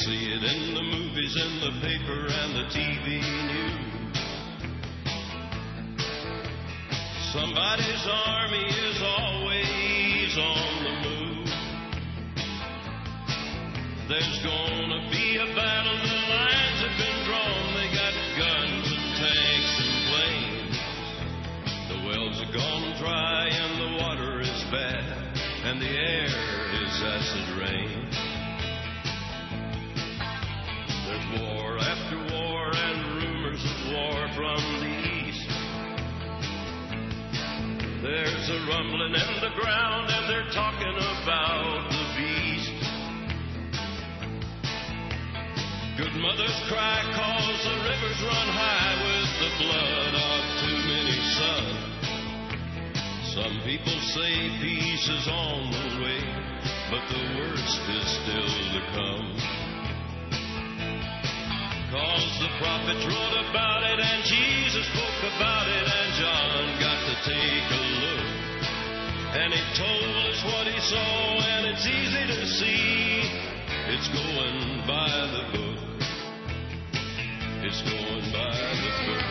see it in the movies, in the paper, and the TV news. Somebody's army is always on the move. There's gonna be a battle, the lines have been drawn. They got guns and tanks and planes. The wells are gone dry and the water is bad, and the air is acid rain. There's war after war and rumors of war from the east. There's a rumbling in the ground and they're talking about the beast. Good mothers cry 'cause the rivers run high with the blood of too many sons. Some people say peace is on the way, but the worst is still to come. 'Cause the prophets wrote about it and Jesus spoke about it, and John got to take a look. And he told us what he saw, and it's easy to see. It's going by the book. It's going by the book.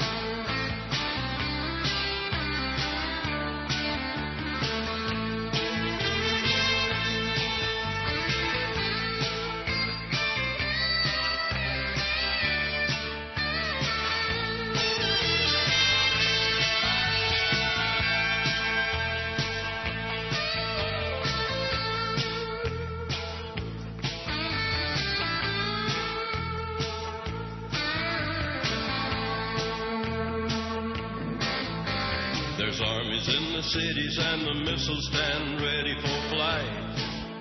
There's armies in the cities and the missiles stand ready for flight.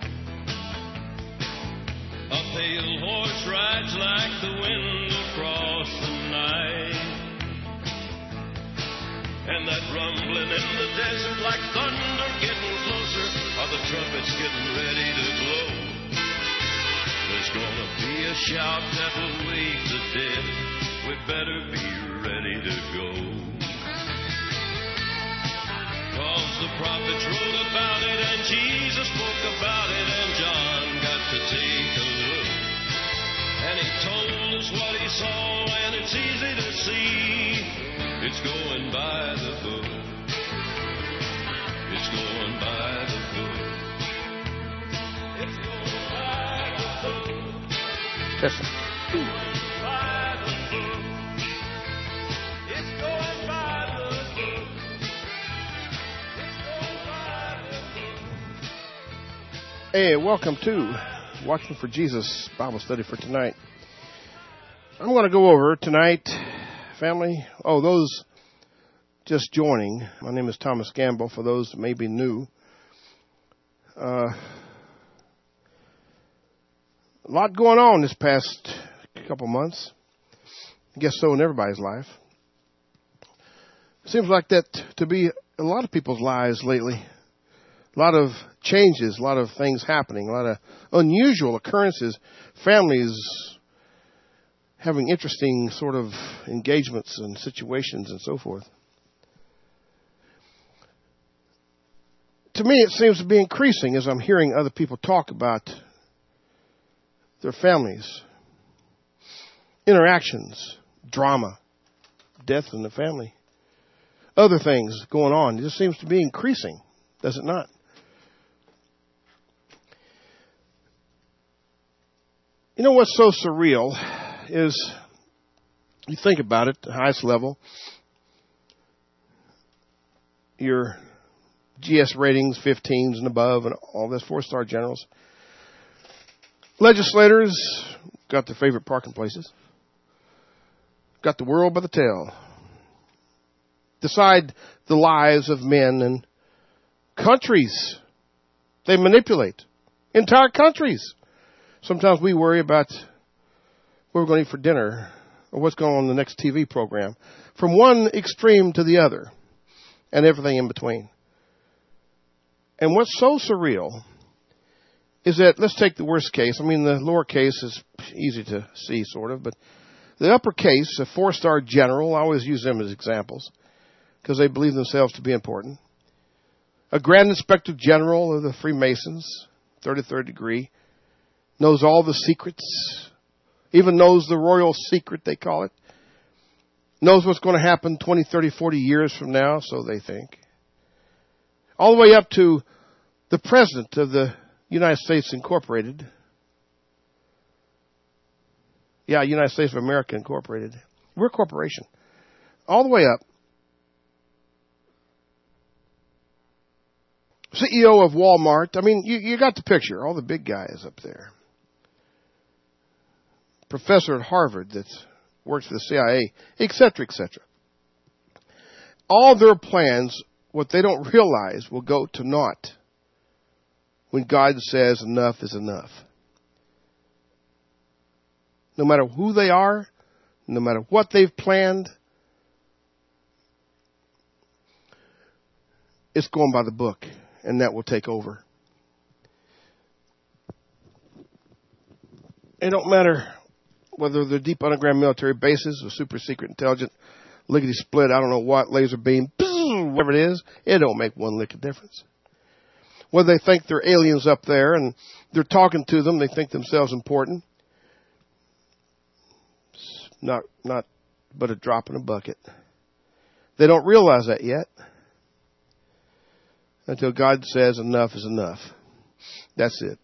A pale horse rides like the wind across the night. And that rumbling in the desert like thunder getting closer, are the trumpets getting ready to blow. There's gonna be a shout that will wake the dead. We better be ready to go. 'Cause the prophets wrote about it and Jesus spoke about it, and John got to take a look. And he told us what he saw, and it's easy to see. It's going by the book. It's going by the book. It's going by the book. Listen. By the book. It's going by the book. Hey, welcome to Watching for Jesus Bible study for tonight. I'm going to go over tonight, family. Oh, those just joining. My name is Thomas Gamble, for those that may be new. A lot going on this past couple months. I guess so in everybody's life. It seems like that to be a lot of people's lives lately. A lot of changes, a lot of things happening, a lot of unusual occurrences, families having interesting sort of engagements and situations and so forth. To me, it seems to be increasing as I'm hearing other people talk about their families, interactions, drama, death in the family, other things going on. It just seems to be increasing, does it not? You know what's so surreal is, you think about it, the highest level, your GS ratings, 15s and above, and all this 4-star generals. Legislators got their favorite parking places, got the world by the tail, decide the lives of men and countries. They manipulate entire countries. Sometimes we worry about what we're going to eat for dinner or what's going on in the next TV program, from one extreme to the other and everything in between. And what's so surreal is that, let's take the worst case. I mean, the lower case is easy to see, sort of, but the upper case, a 4-star general, I always use them as examples because they believe themselves to be important. A Grand Inspector General of the Freemasons, 33rd degree, knows all the secrets, even knows the royal secret, they call it, knows what's going to happen 20, 30, 40 years from now, so they think. All the way up to the President of the United States Incorporated. Yeah, United States of America Incorporated. We're a corporation. All the way up. CEO of Walmart. I mean, you got the picture. All the big guys up there. Professor at Harvard that works for the CIA, etc., etc. All their plans, what they don't realize, will go to naught when God says enough is enough. No matter who they are, no matter what they've planned, it's going by the book, and that will take over. It don't matter whether they're deep underground military bases or super secret intelligent, lickety split, I don't know what, laser beam, whatever it is, it don't make one lick of difference. Whether they think they're aliens up there and they're talking to them, they think themselves important. It's not but a drop in a bucket. They don't realize that yet. Until God says enough is enough. That's it.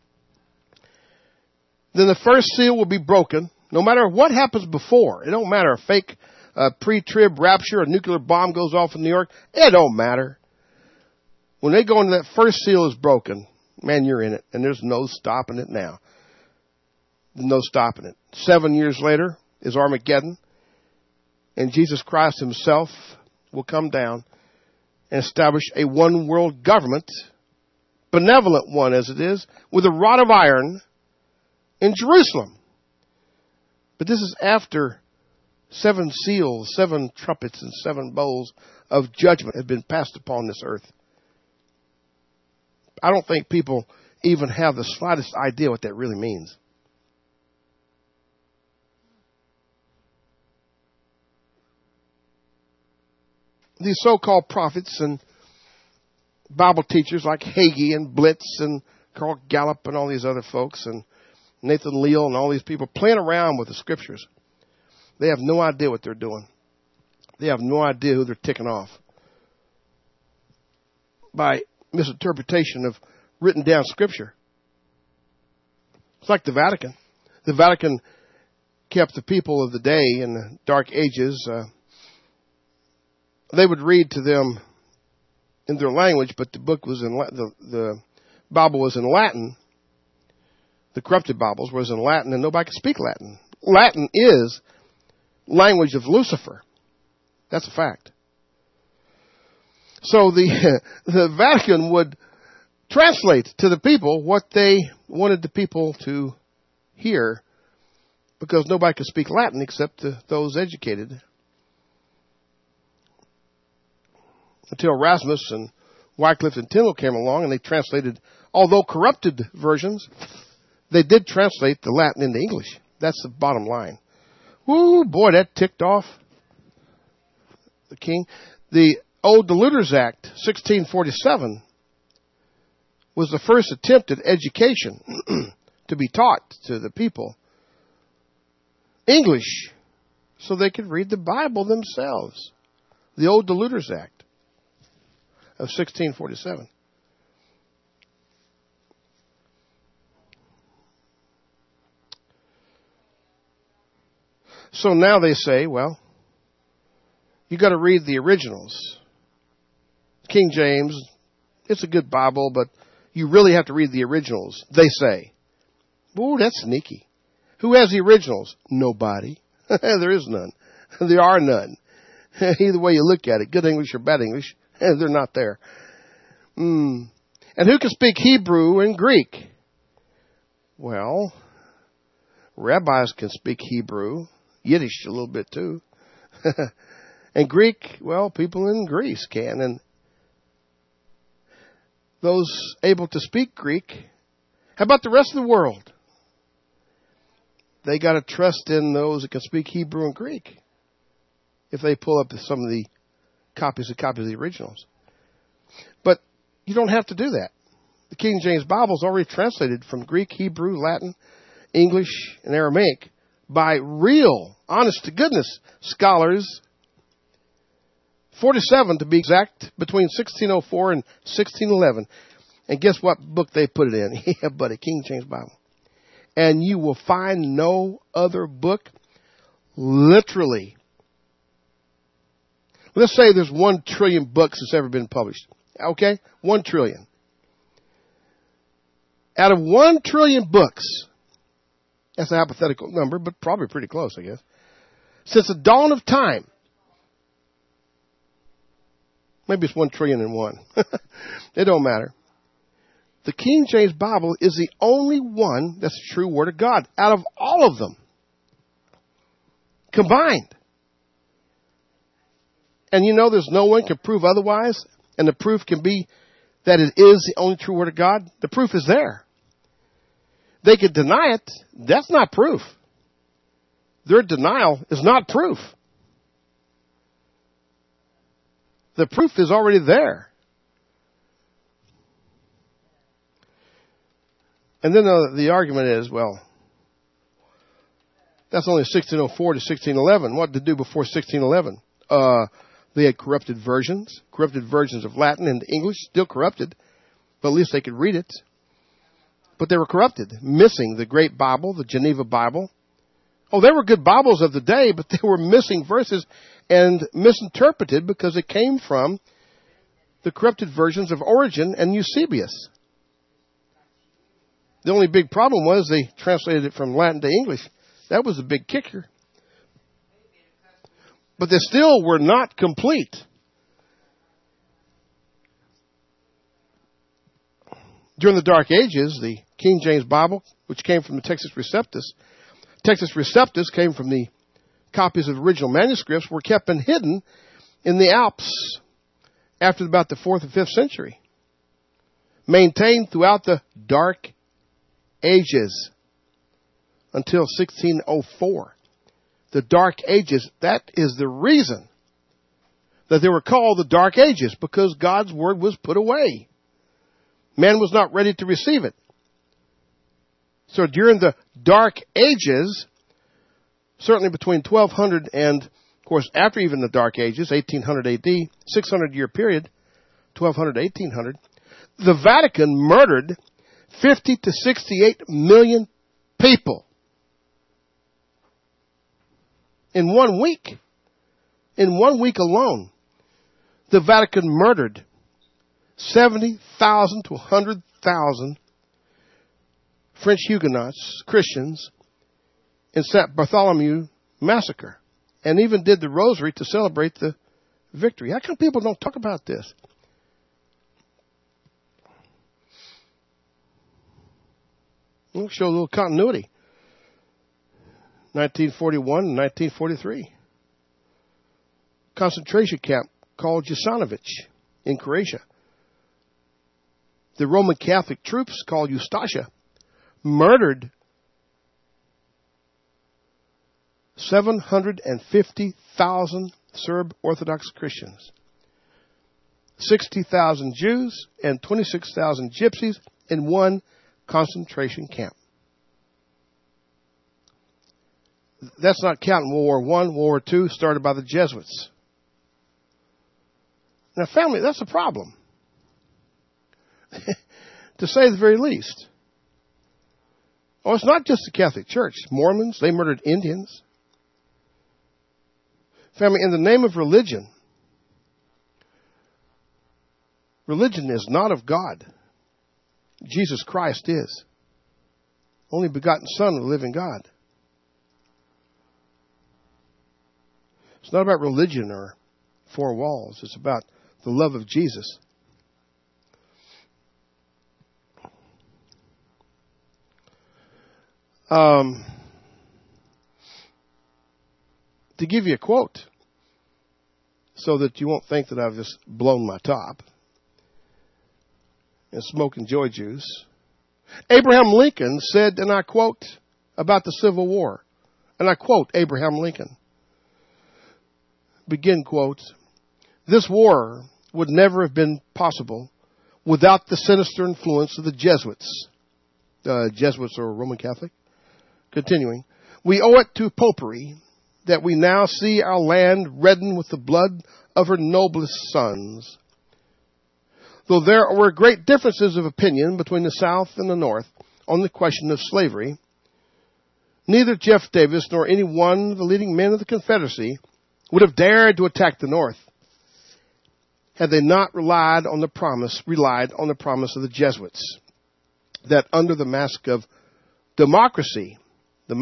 Then the first seal will be broken, no matter what happens before. It don't matter. A fake pre-trib rapture, a nuclear bomb goes off in New York. It don't matter. When they go into that first seal is broken, man, you're in it. And there's no stopping it now. No stopping it. 7 years later is Armageddon. And Jesus Christ himself will come down and establish a one world government, benevolent one as it is, with a rod of iron in Jerusalem. But this is after 7 seals, 7 trumpets, and 7 bowls of judgment have been passed upon this earth. I don't think people even have the slightest idea what that really means. These so-called prophets and Bible teachers like Hagee and Blitz and Carl Gallup and all these other folks and Nathan Leal and all these people playing around with the scriptures. They have no idea what they're doing. They have no idea who they're ticking off by misinterpretation of written down scripture. It's like the Vatican. The Vatican kept the people of the day in the Dark Ages. They would read to them in their language, but the book was in the Bible was in Latin. The corrupted Bibles was in Latin, and nobody could speak Latin. Latin is language of Lucifer. That's a fact. So the Vatican would translate to the people what they wanted the people to hear, because nobody could speak Latin except those educated. Until Erasmus and Wycliffe and Tyndale came along and they translated, although corrupted versions, they did translate the Latin into English. That's the bottom line. Woo, boy, that ticked off the king. The Old Deluders Act, 1647, was the first attempt at education to be taught to the people English so they could read the Bible themselves. The Old Deluders Act of 1647. So now they say, well, you got to read the originals. King James, it's a good Bible, but you really have to read the originals, they say. Ooh, that's sneaky. Who has the originals? Nobody. There is none. There are none. Either way you look at it, good English or bad English, they're not there. And who can speak Hebrew and Greek? Well, rabbis can speak Hebrew, Yiddish a little bit too. And Greek, well, people in Greece can. And those able to speak Greek, how about the rest of the world? They got to trust in those that can speak Hebrew and Greek if they pull up some of the copies of the originals. But you don't have to do that. The King James Bible is already translated from Greek, Hebrew, Latin, English, and Aramaic by real, honest-to-goodness scholars, 47 to be exact, between 1604 and 1611. And guess what book they put it in? Yeah, buddy, King James Bible. And you will find no other book, literally. Let's say there's 1 trillion books that's ever been published. Okay? 1 trillion. Out of 1 trillion books, that's a hypothetical number, but probably pretty close, I guess. Since the dawn of time, maybe it's 1 trillion and 1. It don't matter. The King James Bible is the only one that's the true Word of God out of all of them combined. And you know there's no one can prove otherwise, and the proof can be that it is the only true Word of God. The proof is there. They could deny it. That's not proof. Their denial is not proof. The proof is already there. And then the argument is, well, that's only 1604 to 1611. What did they do before 1611? They had corrupted versions of Latin and English, still corrupted, but at least they could read it. But they were corrupted, missing the great Bible, the Geneva Bible. Oh, they were good Bibles of the day, but they were missing verses and misinterpreted because it came from the corrupted versions of Origen and Eusebius. The only big problem was they translated it from Latin to English. That was a big kicker. But they still were not complete. During the Dark Ages, the King James Bible, which came from the Textus Receptus came from the copies of original manuscripts, were kept and hidden in the Alps after about the 4th and 5th century. Maintained throughout the Dark Ages until 1604. The Dark Ages, that is the reason that they were called the Dark Ages, because God's Word was put away. Man was not ready to receive it. So during the Dark Ages, certainly between 1200 and, of course, after even the Dark Ages, 1800 AD, 600-year period, 1200 to 1800, the Vatican murdered 50 to 68 million people in 1 week. In 1 week alone, the Vatican murdered 70,000 to 100,000 French Huguenots, Christians, in St. Bartholomew massacre, and even did the rosary to celebrate the victory. How come people don't talk about this? We'll show a little continuity. 1941 and 1943. Concentration camp called Jasenovac in Croatia. The Roman Catholic troops called Ustasha murdered 750,000 Serb Orthodox Christians, 60,000 Jews, and 26,000 Gypsies in one concentration camp. That's not counting World War I, World War II, started by the Jesuits. Now, family, that's a problem. To say the very least. Oh, it's not just the Catholic Church. Mormons, they murdered Indians. Family, in the name of religion, religion is not of God. Jesus Christ is. Only begotten Son of the living God. It's not about religion or four walls. It's about the love of Jesus. To give you a quote, so that you won't think that I've just blown my top and smoking joy juice. Abraham Lincoln said, and I quote, about the Civil War, and I quote Abraham Lincoln, begin quote, "This war would never have been possible without the sinister influence of the Jesuits. Jesuits are Roman Catholic. Continuing. We owe it to Popery that we now see our land redden with the blood of her noblest sons. Though there were great differences of opinion between the South and the North on the question of slavery, neither Jeff Davis nor any one of the leading men of the Confederacy would have dared to attack the North had they not relied on the promise of the Jesuits that under the mask of democracy, the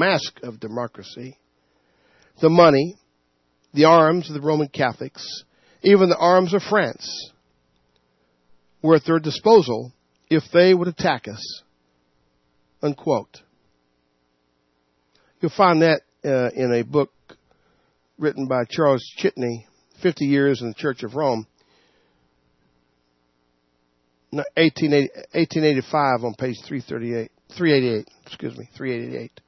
money, the arms of the Roman Catholics, even the arms of France, were at their disposal if they would attack us. Unquote. You'll find that in a book written by Charles Chitney, 50 Years in the Church of Rome, 1885 on page 388.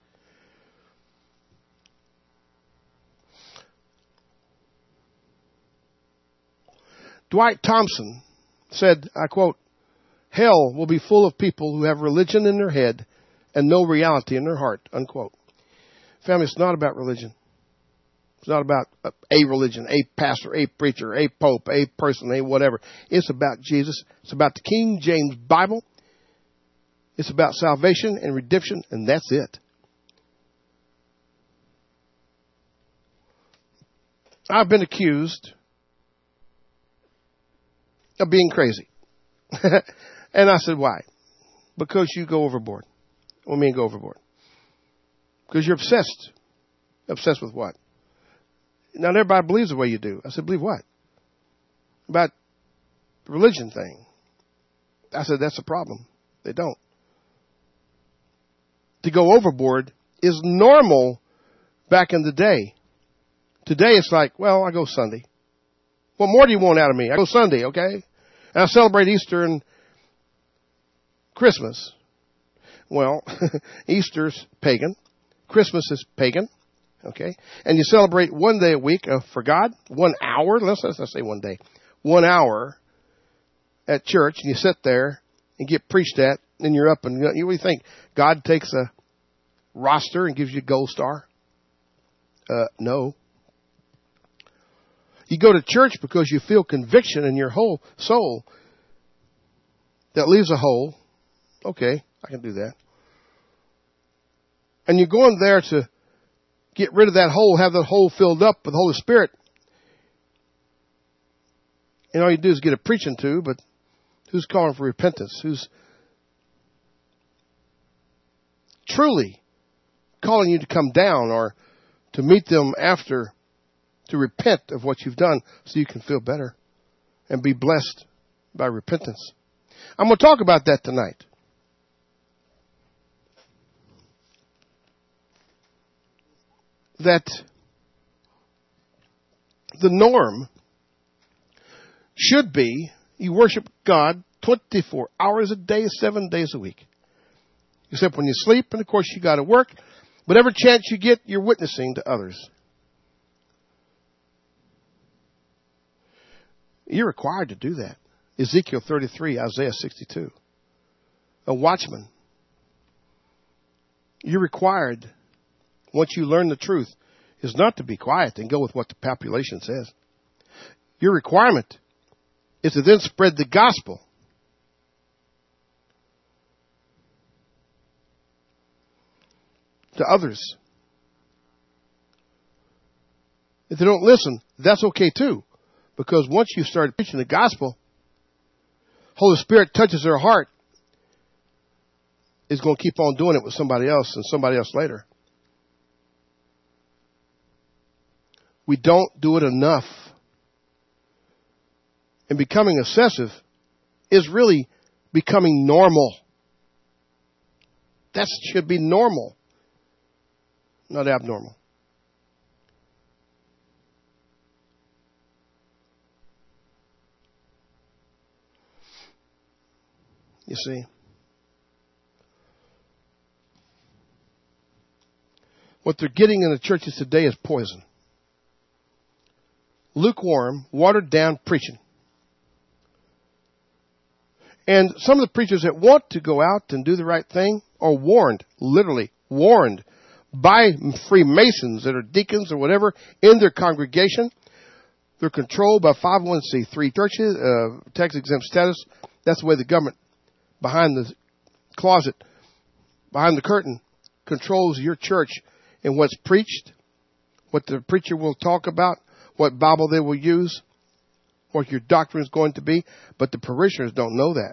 Dwight Thompson said, I quote, "Hell will be full of people who have religion in their head and no reality in their heart," unquote. Family, it's not about religion. It's not about a religion, a pastor, a preacher, a pope, a person, a whatever. It's about Jesus. It's about the King James Bible. It's about salvation and redemption, and that's it. I've been accused of being crazy. And I said, why? Because you go overboard. What do you mean go overboard? Because you're obsessed. Obsessed with what? Not everybody believes the way you do. I said, believe what? About the religion thing. I said, that's a problem. They don't. To go overboard is normal back in the day. Today it's like, well, I go Sunday. What more do you want out of me? I go Sunday, okay? And I celebrate Easter and Christmas. Well, Easter's pagan. Christmas is pagan. Okay? And you celebrate one day a week for God, 1 hour. Let's say 1 day. 1 hour at church, and you sit there and get preached at, and you're up, and you really think God takes a roster and gives you a gold star? No. You go to church because you feel conviction in your whole soul that leaves a hole. Okay, I can do that. And you're going there to get rid of that hole, have that hole filled up with the Holy Spirit. And all you do is get a preaching to, but who's calling for repentance? Who's truly calling you to come down or to meet them after, to repent of what you've done so you can feel better and be blessed by repentance? I'm going to talk about that tonight. That the norm should be you worship God 24 hours a day, 7 days a week. Except when you sleep, and of course you got to work. Whatever chance you get, you're witnessing to others. You're required to do that. Ezekiel 33, Isaiah 62. A watchman. You're required, once you learn the truth, is not to be quiet and go with what the population says. Your requirement is to then spread the gospel. To others. If they don't listen, that's okay too. Because once you start preaching the gospel, Holy Spirit touches their heart, is going to keep on doing it with somebody else and somebody else later. We don't do it enough. And becoming obsessive is really becoming normal. That should be normal, not abnormal. You see? What they're getting in the churches today is poison. Lukewarm, watered down preaching. And some of the preachers that want to go out and do the right thing are warned, literally warned, by Freemasons that are deacons or whatever in their congregation. They're controlled by 501c3 churches, tax-exempt status. That's the way the government, behind the closet, behind the curtain, controls your church and what's preached, what the preacher will talk about, what Bible they will use, what your doctrine is going to be. But the parishioners don't know that.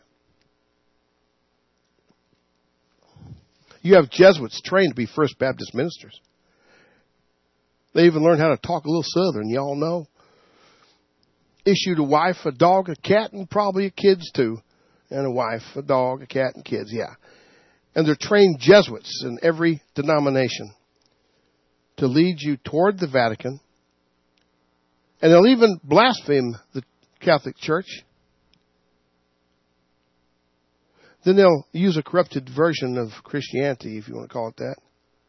You have Jesuits trained to be First Baptist ministers. They even learn how to talk a little Southern, y'all know. Issued a wife, a dog, a cat, and probably kids too. And a wife, a dog, a cat, and kids, yeah. And they're trained Jesuits in every denomination to lead you toward the Vatican. And they'll even blaspheme the Catholic Church. Then they'll use a corrupted version of Christianity, if you want to call it that.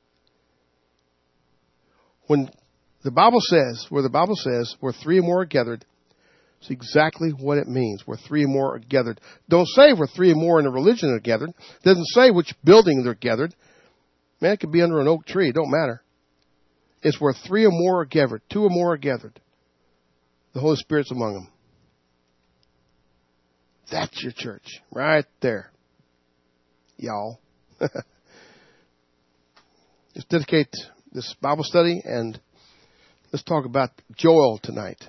When the Bible says, where three or more are gathered, it's exactly what it means. Where three or more are gathered. Don't say where three or more in a religion are gathered. It doesn't say which building they're gathered. Man, it could be under an oak tree. It don't matter. It's where three or more are gathered. Two or more are gathered. The Holy Spirit's among them. That's your church. Right there. Y'all. Let's dedicate this Bible study and let's talk about Joel tonight.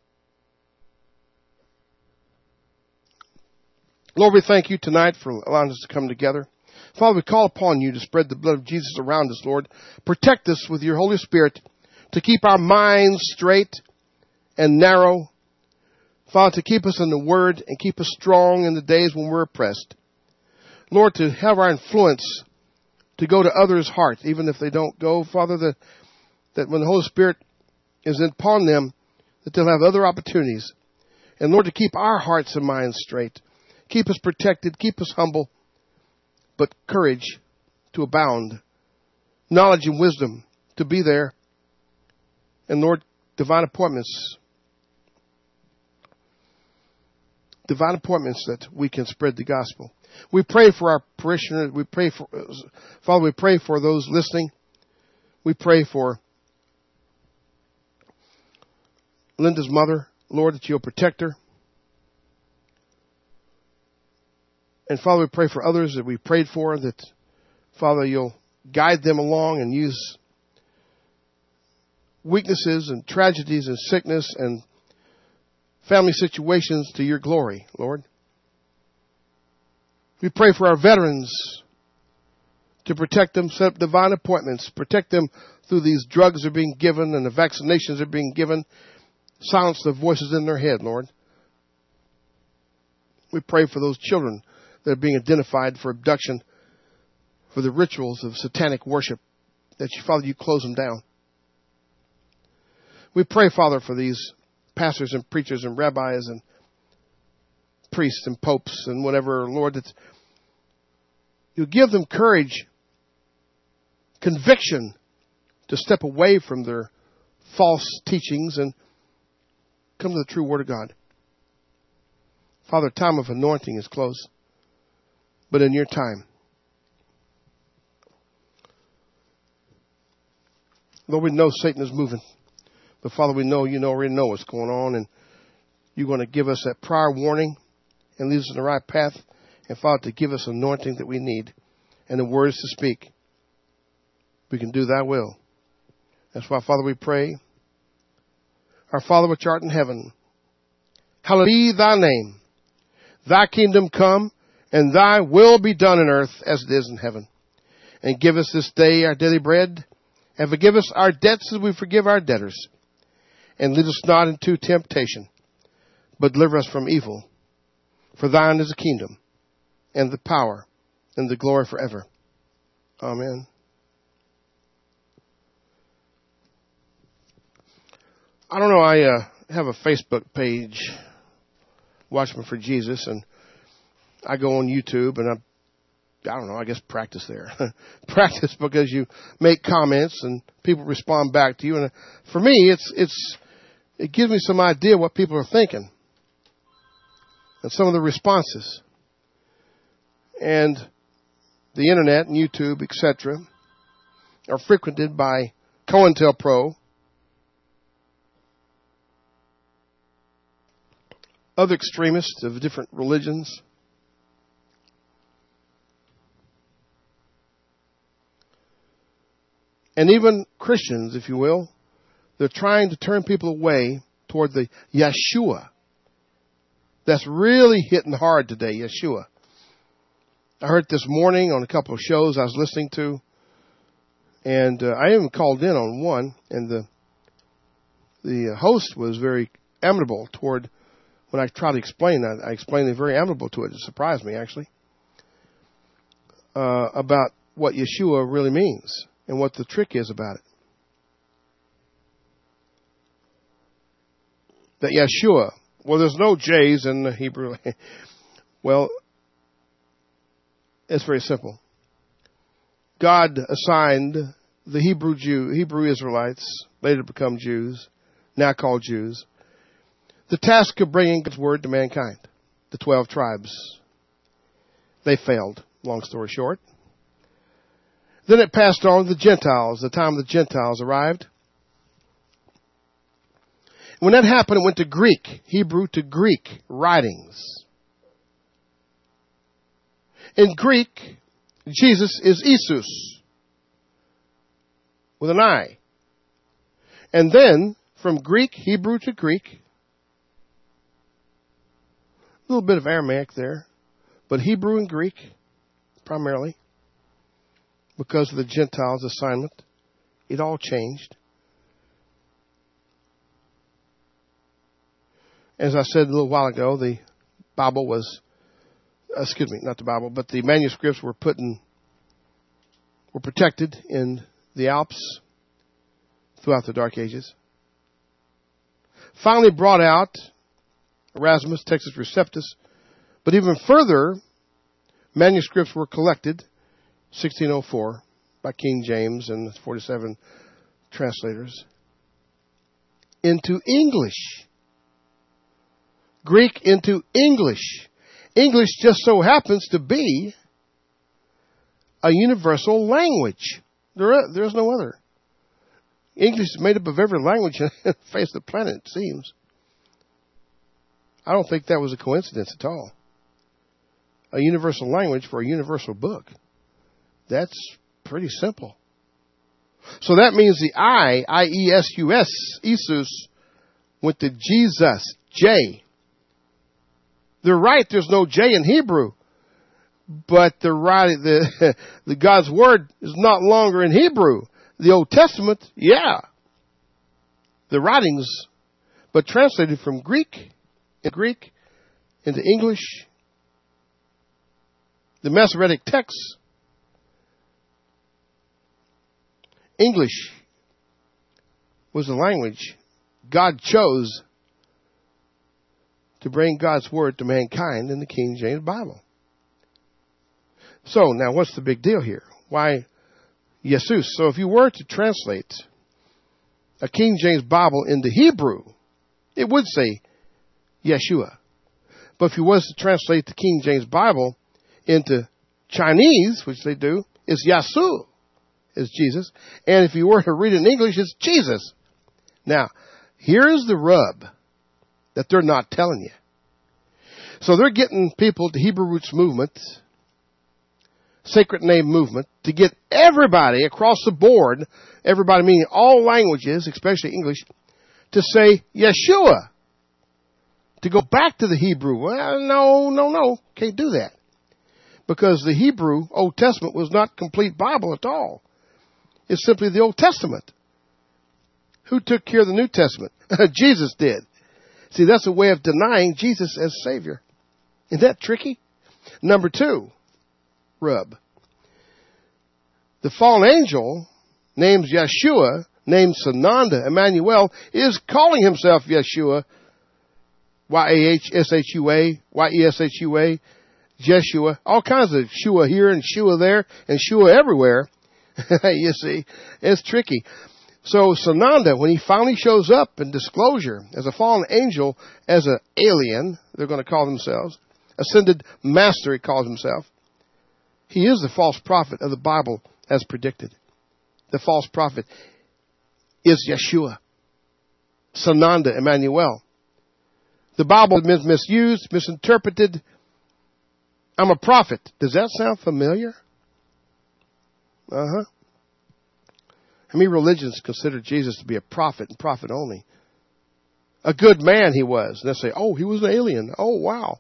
Lord, we thank you tonight for allowing us to come together. Father, we call upon you to spread the blood of Jesus around us, Lord. Protect us with your Holy Spirit to keep our minds straight and narrow. Father, to keep us in the Word and keep us strong in the days when we're oppressed. Lord, to have our influence to go to others' hearts, even if they don't go, Father, that when the Holy Spirit is upon them, that they'll have other opportunities. And Lord, to keep our hearts and minds straight. Keep us protected, keep us humble, but courage to abound. Knowledge and wisdom to be there. And Lord, divine appointments that we can spread the gospel. We pray for our parishioners. Father, we pray for those listening. We pray for Linda's mother, Lord, that you'll protect her. And Father, we pray for others that we prayed for, that, Father, you'll guide them along and use weaknesses and tragedies and sickness and family situations to your glory, Lord. We pray for our veterans to protect them, set up divine appointments, protect them through these drugs that are being given and the vaccinations that are being given. Silence the voices in their head, Lord. We pray for those children that are being identified for abduction, for the rituals of satanic worship, that you, Father, you close them down. We pray, Father, for these pastors and preachers and rabbis and priests and popes and whatever, Lord, that you give them courage, conviction to step away from their false teachings and come to the true Word of God. Father, time of anointing is close, but in your time. Lord, we know Satan is moving, but Father, we know you already know what's going on, and you're going to give us that prior warning and lead us in the right path, and Father, to give us anointing that we need and the words to speak. We can do thy will. That's why, Father, we pray. Our Father which art in heaven, hallowed be thy name. Thy kingdom come, and thy will be done in earth as it is in heaven. And give us this day our daily bread, and forgive us our debts as we forgive our debtors. And lead us not into temptation, but deliver us from evil. For thine is the kingdom, and the power, and the glory forever. Amen. I don't know, I have a Facebook page, Watchmen for Jesus, and I go on YouTube, and I don't know, I guess practice there. Practice because you make comments, and people respond back to you. And for me, it gives me some idea what people are thinking and some of the responses. and the internet and YouTube, etc., are frequented by COINTELPRO, other extremists of different religions, and even Christians, if you will. They're trying to turn people away toward the Yeshua. That's really hitting hard today, Yeshua. I heard this morning on a couple of shows I was listening to, and I even called in on one, and the host was very amenable toward, when I tried to explain that, I explained it very amenable to it. It surprised me, actually, about what Yeshua really means and what the trick is about it. That Yeshua, well, there's no J's in the Hebrew. Well, it's very simple. God assigned the Hebrew Israelites, later become Jews, now called Jews, the task of bringing God's word to mankind, the 12 tribes. They failed, long story short. Then it passed on to the Gentiles. The time the Gentiles arrived. When that happened, it went to Greek, Hebrew to Greek writings. In Greek, Jesus is Isus, with an I. And then, from Greek, Hebrew to Greek, a little bit of Aramaic there, but Hebrew and Greek, primarily, because of the Gentiles' assignment, it all changed. As I said a little while ago, the Bible was, not the Bible, but the manuscripts were protected in the Alps throughout the Dark Ages. Finally brought out, Erasmus, Textus Receptus, but even further, manuscripts were collected, 1604, by King James and 47 translators, into English. Greek into English. English just so happens to be a universal language. There's no other. English is made up of every language on the face of the planet, it seems. I don't think that was a coincidence at all. A universal language for a universal book. That's pretty simple. So that means the I-E-S-U-S, Isus, went to Jesus, J. They're right, there's no J in Hebrew. But the God's Word is not longer in Hebrew. The Old Testament, yeah. The writings, but translated from Greek into English. The Masoretic texts, English was the language God chose to bring God's word to mankind in the King James Bible. So, now what's the big deal here? Why Jesus? So if you were to translate a King James Bible into Hebrew, it would say Yeshua. But if you was to translate the King James Bible into Chinese, which they do, it's Yasu, is Jesus. And if you were to read it in English, it's Jesus. Now, here's the rub that they're not telling you. So they're getting people to Hebrew Roots Movement, Sacred Name Movement, to get everybody across the board, everybody meaning all languages, especially English, to say Yeshua. To go back to the Hebrew. Well, no. Can't do that. Because the Hebrew Old Testament was not complete Bible at all. It's simply the Old Testament. Who took care of the New Testament? Jesus did. See, that's a way of denying Jesus as Savior. Isn't that tricky? Number 2, rub. The fallen angel, named Yeshua, named Sananda, Emmanuel, is calling himself Yeshua, Y-A-H-S-H-U-A, Y-E-S-H-U-A, Jeshua, all kinds of Shua here and Shua there and Shua everywhere. You see, it's tricky. So Sananda, when he finally shows up in disclosure as a fallen angel, as an alien, they're going to call themselves, ascended master, he calls himself, He is the false prophet of the Bible as predicted. The false prophet is Yeshua, Sananda Emmanuel. The Bible is misused, misinterpreted. I'm a prophet. Does that sound familiar? Uh-huh. How many religions consider Jesus to be a prophet and prophet only? A good man he was. And they say, oh, he was an alien. Oh, wow.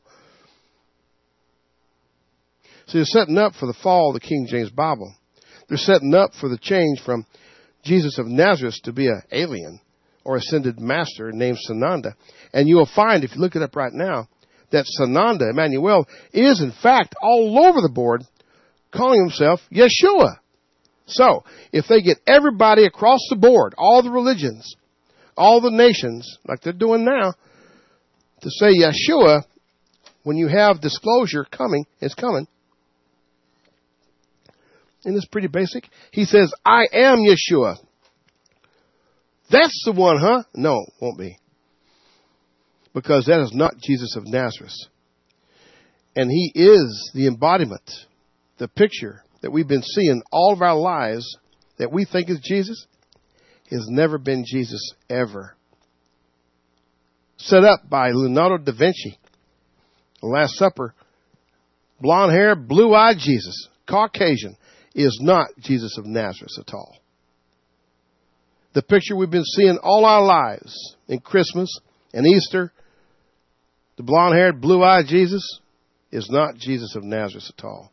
So they're setting up for the fall of the King James Bible. They're setting up for the change from Jesus of Nazareth to be an alien or ascended master named Sananda. And you'll find, if you look it up right now, that Sananda Emmanuel is, in fact, all over the board calling himself Yeshua. So, if they get everybody across the board, all the religions, all the nations, like they're doing now, to say Yeshua, when you have disclosure coming, it's coming. And it's pretty basic. He says, I am Yeshua. That's the one, huh? No, won't be. Because that is not Jesus of Nazareth. And he is the embodiment, the picture that we've been seeing all of our lives that we think is Jesus. Has never been Jesus ever. Set up by Leonardo da Vinci. The Last Supper. Blonde hair, blue-eyed Jesus. Caucasian. Is not Jesus of Nazareth at all. The picture we've been seeing all our lives in Christmas and Easter, the blonde-haired, blue-eyed Jesus, is not Jesus of Nazareth at all.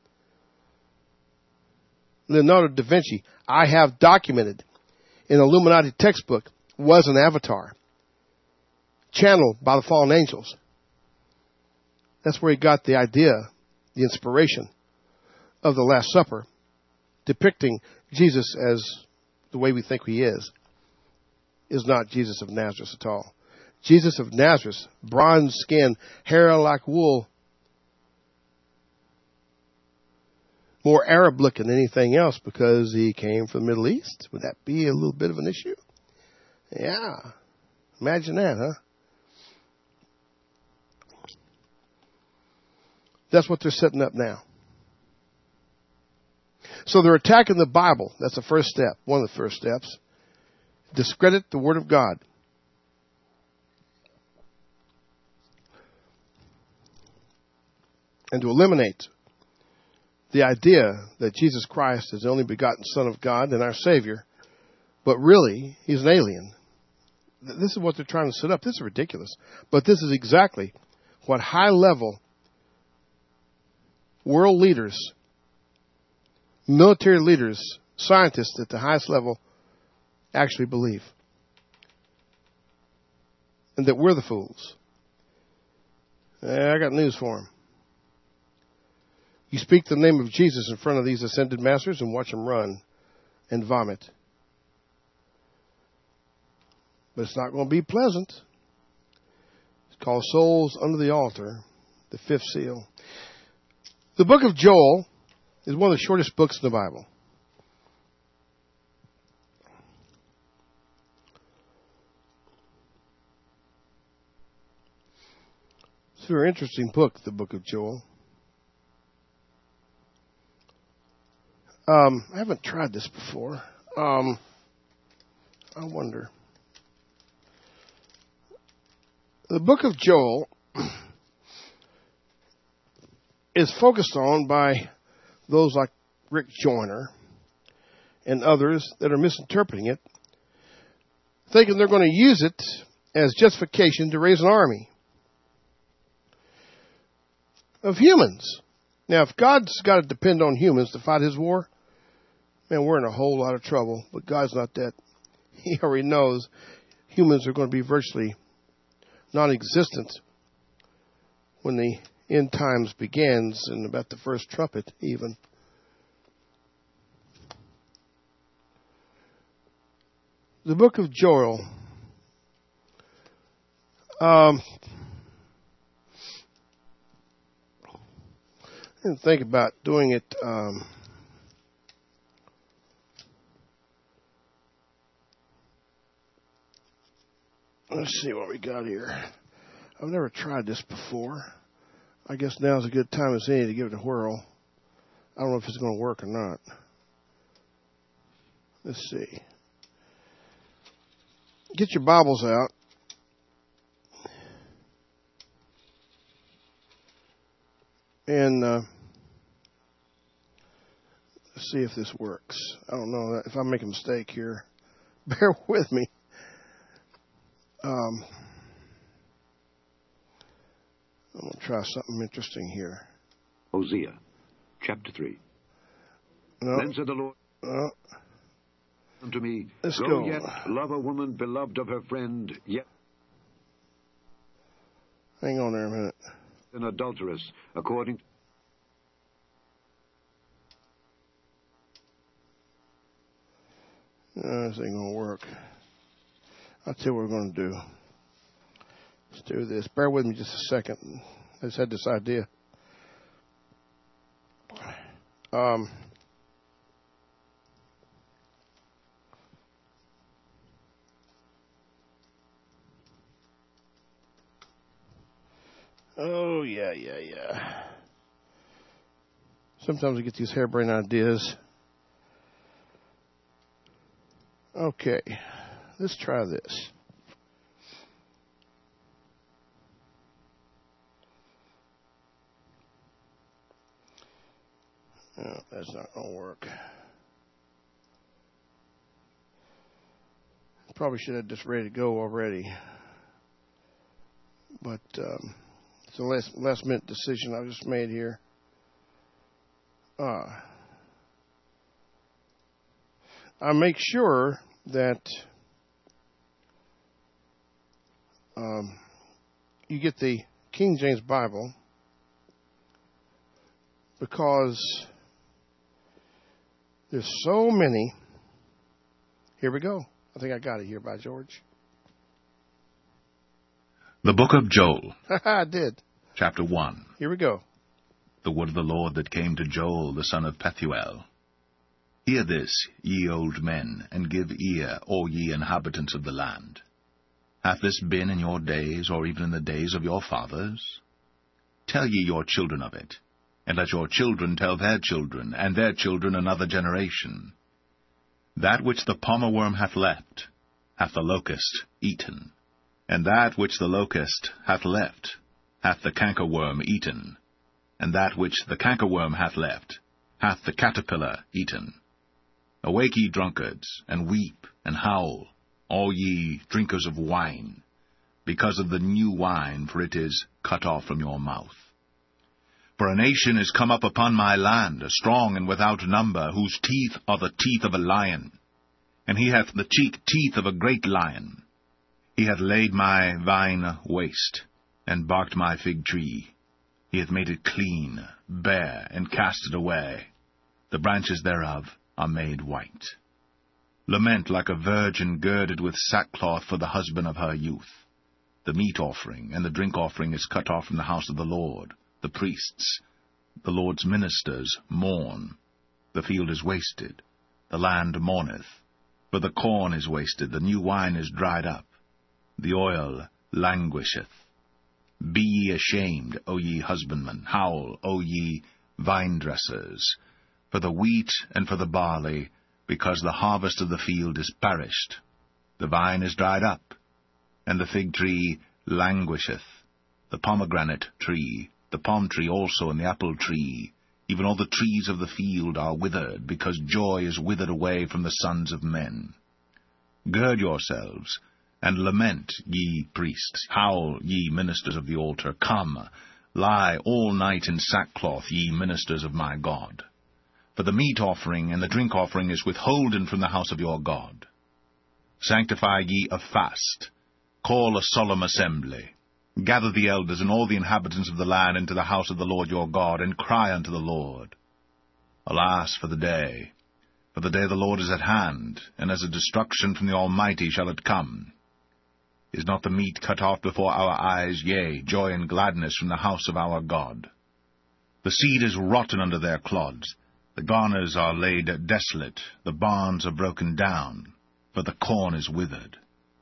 Leonardo da Vinci, I have documented in Illuminati textbook, was an avatar, channeled by the fallen angels. That's where he got the idea, the inspiration of the Last Supper, depicting Jesus as the way we think he is not Jesus of Nazareth at all. Jesus of Nazareth, bronze skin, hair like wool, more Arab looking than anything else because he came from the Middle East. Would that be a little bit of an issue? Yeah. Imagine that, huh? That's what they're setting up now. So they're attacking the Bible. That's the first step, one of the first steps. Discredit the Word of God. And to eliminate the idea that Jesus Christ is the only begotten Son of God and our Savior, but really, he's an alien. This is what they're trying to set up. This is ridiculous. But this is exactly what high-level world leaders, military leaders, scientists at the highest level actually believe. And that we're the fools. I got news for them. You speak the name of Jesus in front of these ascended masters and watch them run and vomit. But it's not going to be pleasant. It's called Souls Under the Altar, the fifth seal. The book of Joel is one of the shortest books in the Bible. It's a very interesting book, the book of Joel. I haven't tried this before. I wonder. The book of Joel is focused on by those like Rick Joyner and others that are misinterpreting it, thinking they're going to use it as justification to raise an army of humans. Now, if God's got to depend on humans to fight his war, man, we're in a whole lot of trouble. But God's not that. He already knows humans are going to be virtually non-existent when the end times begins and about the first trumpet even. The book of Joel. I didn't think about doing it. Let's see what we got here. I've never tried this before. I guess now's a good time as any to give it a whirl. I don't know if it's going to work or not. Let's see. Get your Bibles out. And let's see if this works. I don't know if I make a mistake here. Bear with me. I'm going to try something interesting here. Hosea, chapter 3. No. Then said the Lord unto me, Let's Go go. yet, love a woman beloved of her friend, yet Hang on there a minute. an adulteress, according This ain't going to work. I'll tell you what we're going to do. Let's do this. Bear with me just a second. I just had this idea. Oh, yeah. Sometimes we get these harebrained ideas. Okay, let's try this. Oh, that's not going to work. Probably should have just ready to go already. But it's a last minute decision I just made here. I make sure that you get the King James Bible, because there's so many. Here we go. I think I got it here by George. The book of Joel, I did. chapter 1. Here we go. The word of the Lord that came to Joel, the son of Pethuel. Hear this, ye old men, and give ear, all ye inhabitants of the land. Hath this been in your days, or even in the days of your fathers? Tell ye your children of it, and let your children tell their children, and their children another generation. That which the palmer worm hath left, hath the locust eaten, and that which the locust hath left, hath the cankerworm eaten, and that which the cankerworm hath left, hath the caterpillar eaten. Awake, ye drunkards, and weep, and howl, all ye drinkers of wine, because of the new wine, for it is cut off from your mouth. For a nation is come up upon my land, a strong and without number, whose teeth are the teeth of a lion, and he hath the cheek teeth of a great lion. He hath laid my vine waste, and barked my fig tree. He hath made it clean, bare, and cast it away. The branches thereof are made white. Lament like a virgin girded with sackcloth for the husband of her youth. The meat offering and the drink offering is cut off from the house of the Lord. The priests, the Lord's ministers, mourn. The field is wasted, the land mourneth. For the corn is wasted, the new wine is dried up, the oil languisheth. Be ye ashamed, O ye husbandmen, howl, O ye vine-dressers, for the wheat and for the barley, because the harvest of the field is perished. The vine is dried up, and the fig tree languisheth, the pomegranate tree, the palm tree also, and the apple tree, even all the trees of the field are withered, because joy is withered away from the sons of men. Gird yourselves, and lament, ye priests. Howl, ye ministers of the altar. Come, lie all night in sackcloth, ye ministers of my God. For the meat offering and the drink offering is withholden from the house of your God. Sanctify ye a fast. Call a solemn assembly. Gather the elders and all the inhabitants of the land into the house of the Lord your God, and cry unto the Lord. Alas for the day! For the day of the Lord is at hand, and as a destruction from the Almighty shall it come. Is not the meat cut off before our eyes, yea, joy and gladness from the house of our God? The seed is rotten under their clods, the garners are laid desolate, the barns are broken down, for the corn is withered.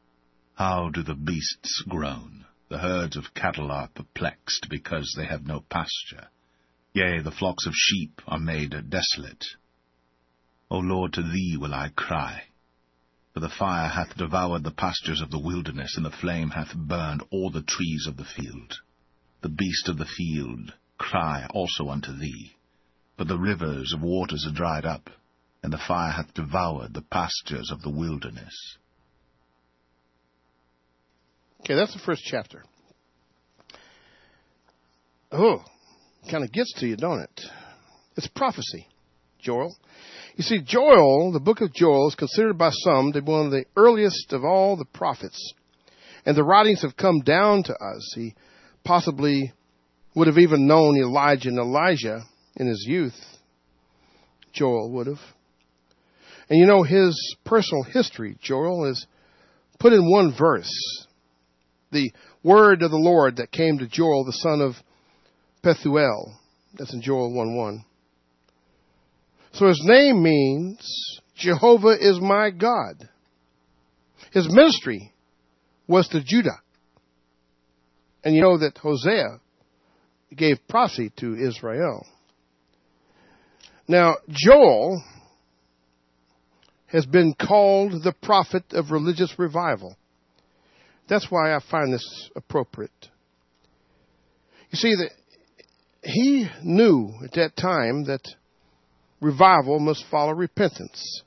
How do the beasts groan? The herds of cattle are perplexed, because they have no pasture. Yea, the flocks of sheep are made desolate. O Lord, to thee will I cry. For the fire hath devoured the pastures of the wilderness, and the flame hath burned all the trees of the field. The beasts of the field cry also unto thee. But the rivers of waters are dried up, and the fire hath devoured the pastures of the wilderness. Okay, that's the first chapter. Oh, kind of gets to you, don't it? It's prophecy, Joel. You see, Joel, the book of Joel, is considered by some to be one of the earliest of all the prophets. And the writings have come down to us. He possibly would have even known Elijah and Elijah in his youth. Joel would have. And you know, his personal history, Joel, is put in one verse. The word of the Lord that came to Joel, the son of Pethuel. That's in Joel 1:1. So his name means Jehovah is my God. His ministry was to Judah. And you know that Hosea gave prophecy to Israel. Now, Joel has been called the prophet of religious revival. That's why I find this appropriate. You see, that he knew at that time that revival must follow repentance.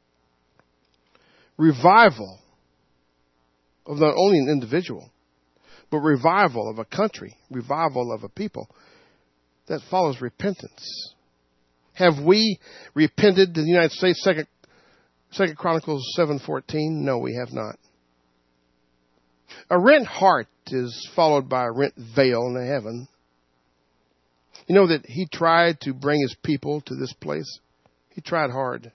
Revival of not only an individual, but revival of a country, revival of a people, that follows repentance. Have we repented in the United States? Second Chronicles 7:14. No, we have not. A rent heart is followed by a rent veil in heaven. You know that he tried to bring his people to this place? He tried hard.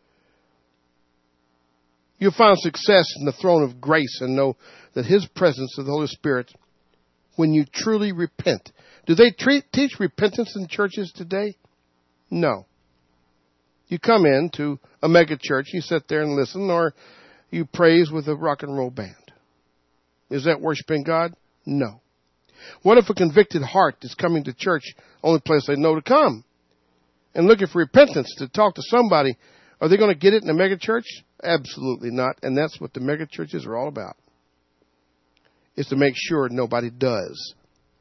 You'll find success in the throne of grace and know that his presence of the Holy Spirit when you truly repent. Do they teach repentance in churches today? No. You come into a mega church, you sit there and listen, or you praise with a rock and roll band. Is that worshiping God? No. What if a convicted heart is coming to church, only place they know to come, and looking for repentance to talk to somebody? Are they going to get it in a mega church? Absolutely not. And that's what the mega churches are all about. Is to make sure nobody does.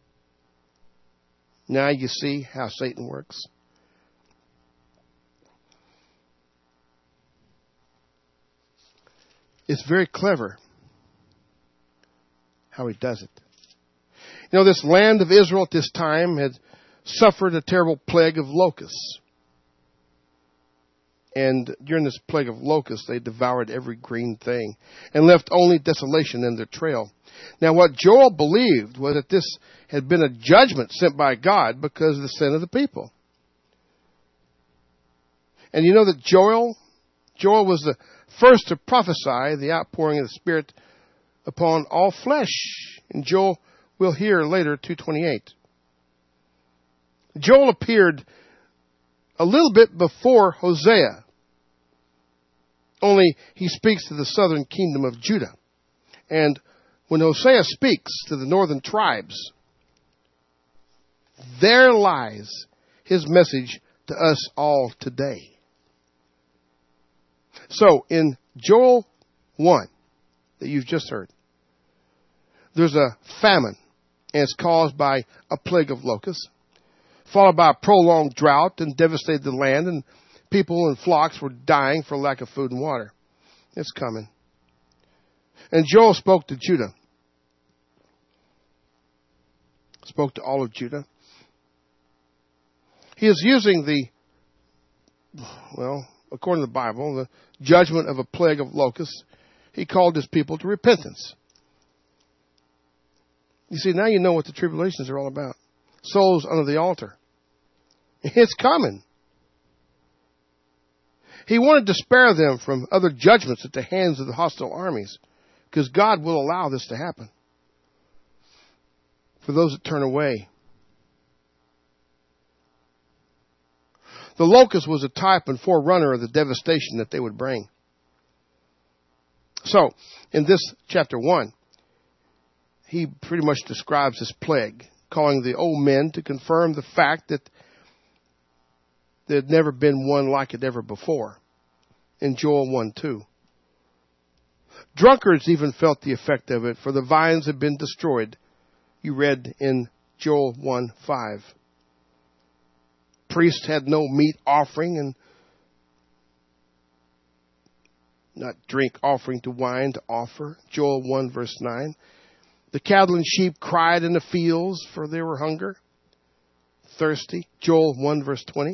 Now you see how Satan works. It's very clever how he does it. You know, this land of Israel at this time had suffered a terrible plague of locusts. And during this plague of locusts, they devoured every green thing and left only desolation in their trail. Now, what Joel believed was that this had been a judgment sent by God because of the sin of the people. And you know that Joel was the first to prophesy the outpouring of the Spirit upon all flesh. And Joel, we'll hear later, 2:28. Joel appeared a little bit before Hosea. Only he speaks to the southern kingdom of Judah. And when Hosea speaks to the northern tribes, there lies his message to us all today. So in Joel 1 that you've just heard, there's a famine, and it's caused by a plague of locusts, followed by a prolonged drought and devastated the land, and people and flocks were dying for lack of food and water. It's coming. And Joel spoke to Judah. Spoke to all of Judah. He is using according to the Bible, the judgment of a plague of locusts. He called his people to repentance. You see, now you know what the tribulations are all about. Souls under the altar. It's coming. He wanted to spare them from other judgments at the hands of the hostile armies, because God will allow this to happen for those that turn away. The locust was a type and forerunner of the devastation that they would bring. So, in this chapter 1, he pretty much describes this plague, calling the old men to confirm the fact that There had never been one like it ever before. In Joel 1:2. Drunkards even felt the effect of it, for the vines had been destroyed. You read in Joel 1:5. Priests had no meat offering and not drink offering to wine to offer. Joel 1:9. The cattle and sheep cried in the fields, for they were thirsty. Joel 1:20.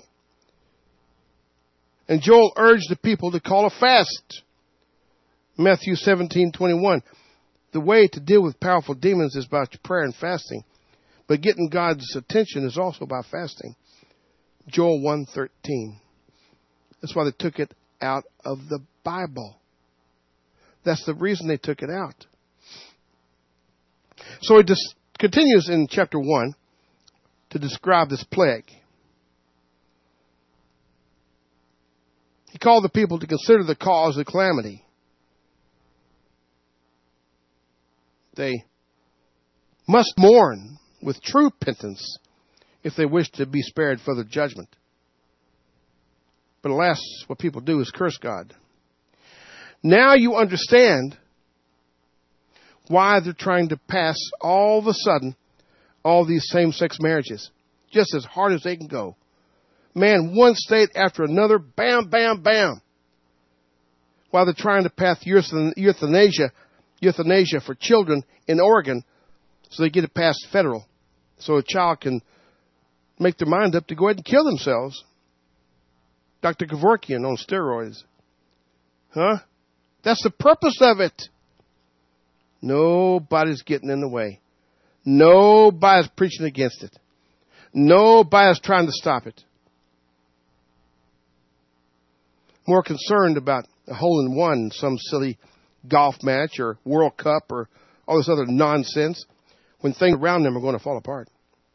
And Joel urged the people to call a fast. Matthew 17:21. The way to deal with powerful demons is by prayer and fasting. But getting God's attention is also by fasting. Joel 1:13. That's why they took it out of the Bible. That's the reason they took it out. So it continues in chapter 1 to describe this plague. He called the people to consider the cause of the calamity. They must mourn with true repentance if they wish to be spared further judgment. But alas, what people do is curse God. Now you understand why they're trying to pass all of a sudden all these same-sex marriages, just as hard as they can go. Man, one state after another, bam, bam, bam. While they're trying to pass euthanasia for children in Oregon so they get it passed federal, so a child can make their mind up to go ahead and kill themselves. Dr. Kevorkian on steroids. Huh? That's the purpose of it. Nobody's getting in the way. Nobody's preaching against it. Nobody's trying to stop it. More concerned about a hole-in-one in some silly golf match or World Cup or all this other nonsense when things around them are going to fall apart.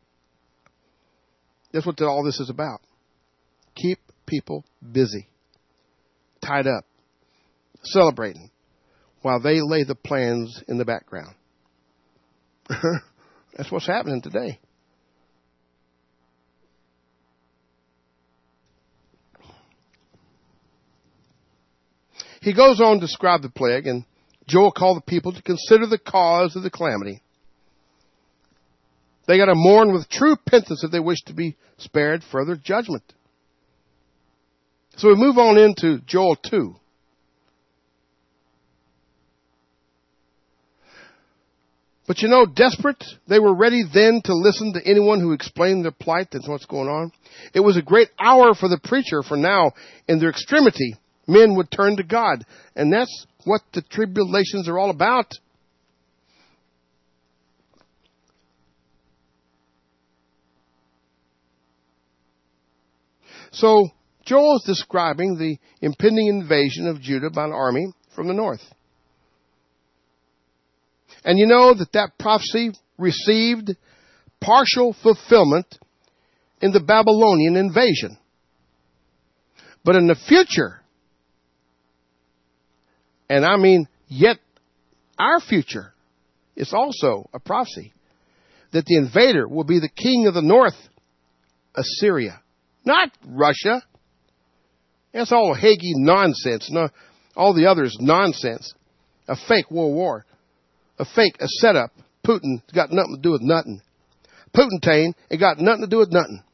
That's what all this is about. Keep people busy, tied up, celebrating, while they lay the plans in the background. That's what's happening today. He goes on to describe the plague, and Joel called the people to consider the cause of the calamity. They got to mourn with true repentance if they wish to be spared further judgment. So we move on into Joel 2. But desperate, they were ready then to listen to anyone who explained their plight and what's going on. It was a great hour for the preacher, for now, in their extremity, men would turn to God. And that's what the tribulations are all about. So, Joel is describing the impending invasion of Judah by an army from the north. And you know that prophecy received partial fulfillment in the Babylonian invasion. But in the future, and I mean yet our future, is also a prophecy that the invader will be the king of the north, Assyria. Not Russia. That's all Hagee nonsense. No, all the others nonsense. A fake world war. A setup. Putin got nothing to do with nothing. Putin it got nothing to do with nothing.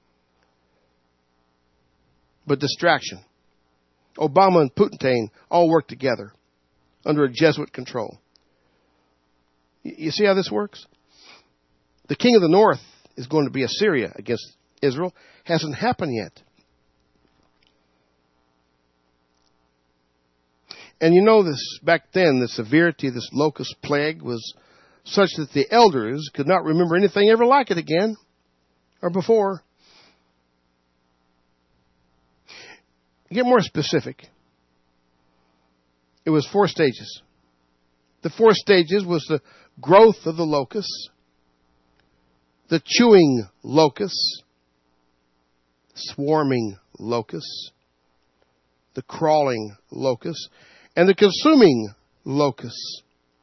But distraction. Obama and Putin all work together under a Jesuit control. You see how this works? The king of the north is going to be Assyria against Israel. Hasn't happened yet. And this, back then, the severity of this locust plague was such that the elders could not remember anything ever like it again or before. Get more specific. It was 4 stages. The 4 stages was the growth of the locusts, the chewing locusts, swarming locusts, the crawling locusts, and the consuming locusts.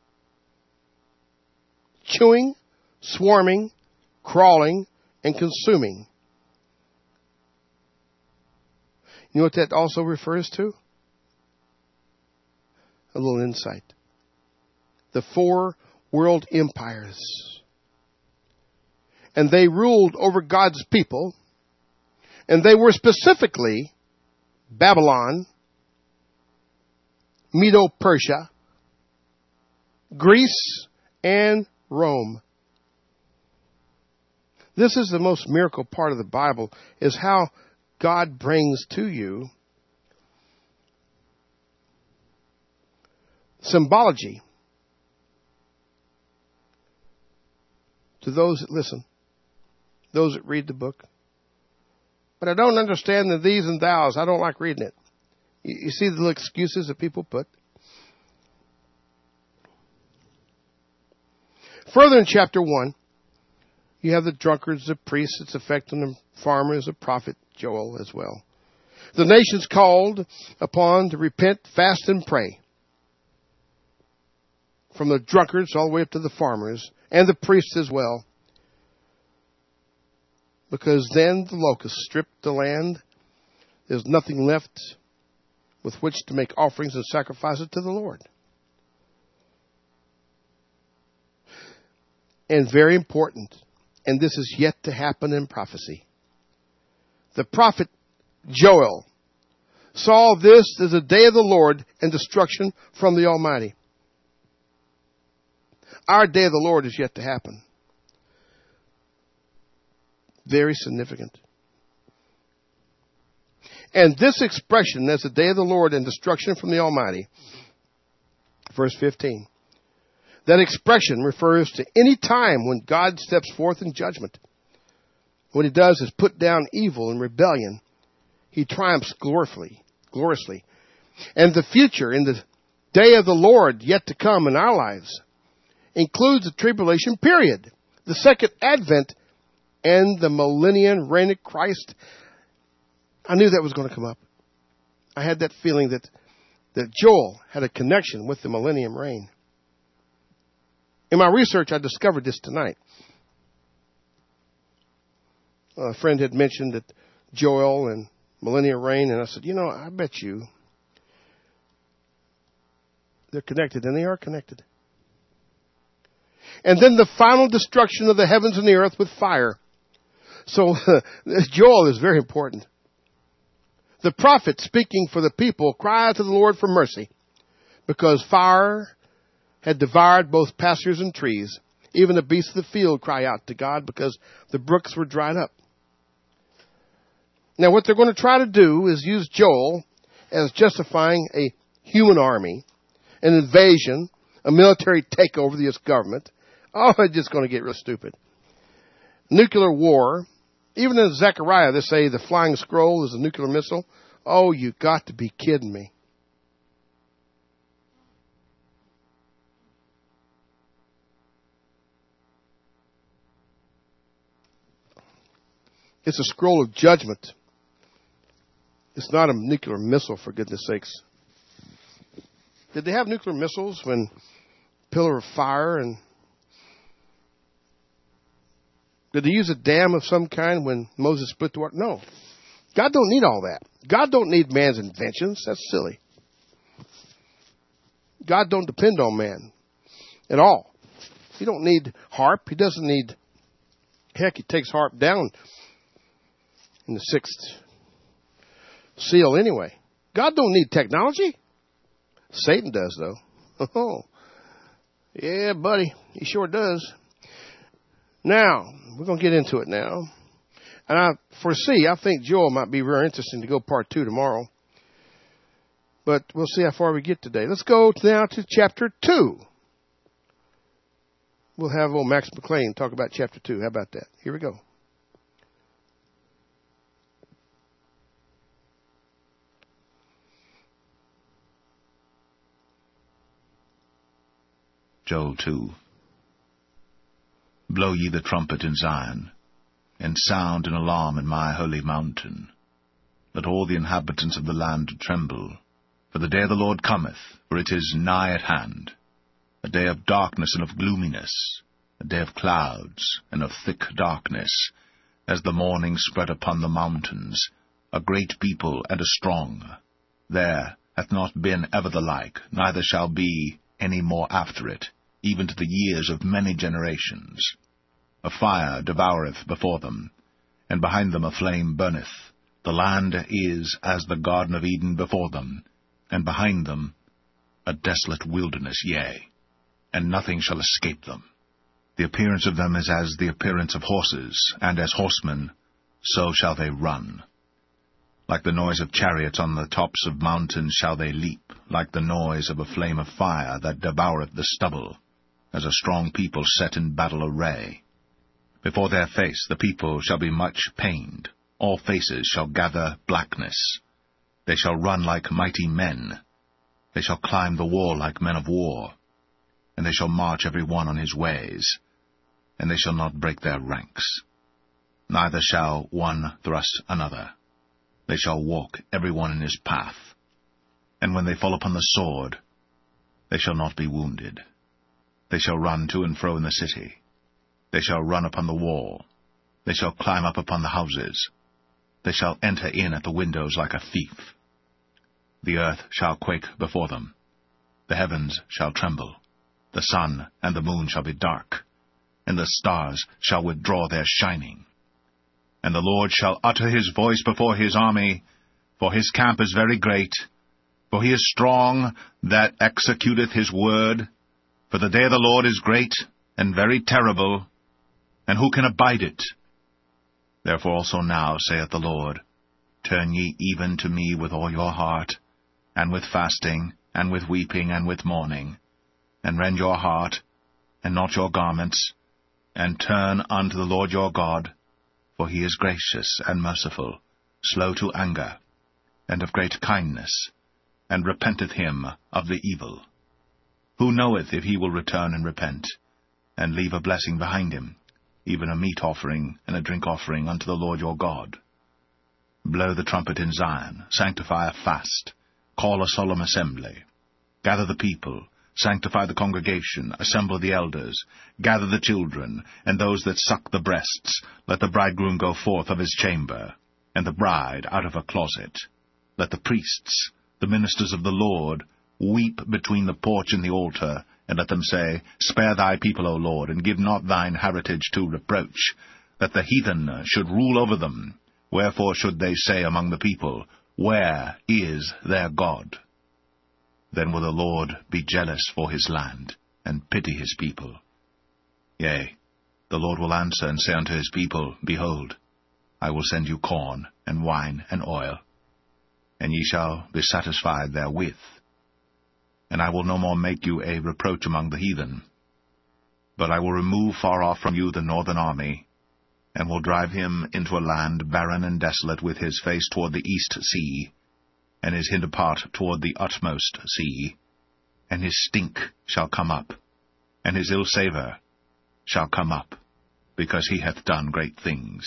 Chewing, swarming, crawling, and consuming. You know what that also refers to? A little insight. The 4 world empires. And they ruled over God's people. And they were specifically Babylon, Medo-Persia, Greece, and Rome. This is the most miracle part of the Bible, is how God brings to you symbology to those that listen, those that read the book. But I don't understand the these and thous. I don't like reading it. You see the little excuses that people put? Further in chapter 1, you have the drunkards, the priests, it's affecting the farmers, the prophet Joel as well. The nation's called upon to repent, fast, and pray. From the drunkards all the way up to the farmers, and the priests as well. Because then the locusts stripped the land. There's nothing left with which to make offerings and sacrifices to the Lord. And very important, and this is yet to happen in prophecy. The prophet Joel saw this as a day of the Lord and destruction from the Almighty. Our day of the Lord is yet to happen. Very significant. And this expression, as the day of the Lord and destruction from the Almighty, verse 15, that expression refers to any time when God steps forth in judgment. What he does is put down evil and rebellion. He triumphs gloriously. And the future, in the day of the Lord yet to come in our lives, includes the tribulation period, the second advent, and the millennium reign of Christ. I knew that was going to come up. I had that feeling that Joel had a connection with the millennium reign. In my research, I discovered this tonight. A friend had mentioned that Joel and millennium reign, and I said, I bet you they're connected, and they are connected. And then the final destruction of the heavens and the earth with fire. So Joel is very important. The prophet, speaking for the people, cried to the Lord for mercy, because fire had devoured both pastures and trees. Even the beasts of the field cry out to God because the brooks were dried up. Now, what they're going to try to do is use Joel as justifying a human army, an invasion, a military takeover of the U.S. government. Oh, it's just going to get real stupid. Nuclear war. Even in Zechariah, they say the flying scroll is a nuclear missile. Oh, you got to be kidding me. It's a scroll of judgment. It's not a nuclear missile, for goodness sakes. Did they have nuclear missiles when pillar of fire? And did they use a dam of some kind when Moses split the water? No. God don't need all that. God don't need man's inventions. That's silly. God don't depend on man at all. He don't need harp. He doesn't need... Heck, he takes harp down in the sixth seal anyway. God don't need technology. Satan does, though. Oh, yeah, buddy. He sure does. Now, we're going to get into it now. And I think Joel might be very interesting to go part 2 tomorrow. But we'll see how far we get today. Let's go now to chapter 2. We'll have old Max McLean talk about chapter 2. How about that? Here we go. Joel 2. Blow ye the trumpet in Zion, and sound an alarm in my holy mountain. Let all the inhabitants of the land tremble, for the day of the Lord cometh, for it is nigh at hand, a day of darkness and of gloominess, a day of clouds and of thick darkness, as the morning spread upon the mountains, a great people and a strong. There hath not been ever the like, neither shall be any more after it, even to the years of many generations. A fire devoureth before them, and behind them a flame burneth. The land is as the Garden of Eden before them, and behind them a desolate wilderness, yea, and nothing shall escape them. The appearance of them is as the appearance of horses, and as horsemen, so shall they run. Like the noise of chariots on the tops of mountains shall they leap, like the noise of a flame of fire that devoureth the stubble, as a strong people set in battle array. Before their face the people shall be much pained, all faces shall gather blackness. They shall run like mighty men, they shall climb the wall like men of war, and they shall march every one on his ways, and they shall not break their ranks. Neither shall one thrust another. They shall walk every one in his path. And when they fall upon the sword, they shall not be wounded. They shall run to and fro in the city. They shall run upon the wall. They shall climb up upon the houses. They shall enter in at the windows like a thief. The earth shall quake before them. The heavens shall tremble. The sun and the moon shall be dark, and the stars shall withdraw their shining. And the Lord shall utter his voice before his army, for his camp is very great, for he is strong that executeth his word. For the day of the Lord is great and very terrible, and who can abide it? Therefore also now, saith the Lord, turn ye even to me with all your heart, and with fasting, and with weeping, and with mourning, and rend your heart, and not your garments, and turn unto the Lord your God, for he is gracious and merciful, slow to anger, and of great kindness, and repenteth him of the evil. Who knoweth if he will return and repent, and leave a blessing behind him, even a meat offering and a drink offering unto the Lord your God? Blow the trumpet in Zion, sanctify a fast, call a solemn assembly. Gather the people, sanctify the congregation, assemble the elders, gather the children, and those that suck the breasts. Let the bridegroom go forth of his chamber, and the bride out of her closet. Let the priests, the ministers of the Lord, weep between the porch and the altar, and let them say, Spare thy people, O Lord, and give not thine heritage to reproach, that the heathen should rule over them. Wherefore should they say among the people, Where is their God? Then will the Lord be jealous for his land, and pity his people. Yea, the Lord will answer and say unto his people, Behold, I will send you corn, and wine, and oil, and ye shall be satisfied therewith. And I will no more make you a reproach among the heathen. But I will remove far off from you the northern army, and will drive him into a land barren and desolate, with his face toward the east sea, and his hinder part toward the utmost sea. And his stink shall come up, and his ill savour shall come up, because he hath done great things.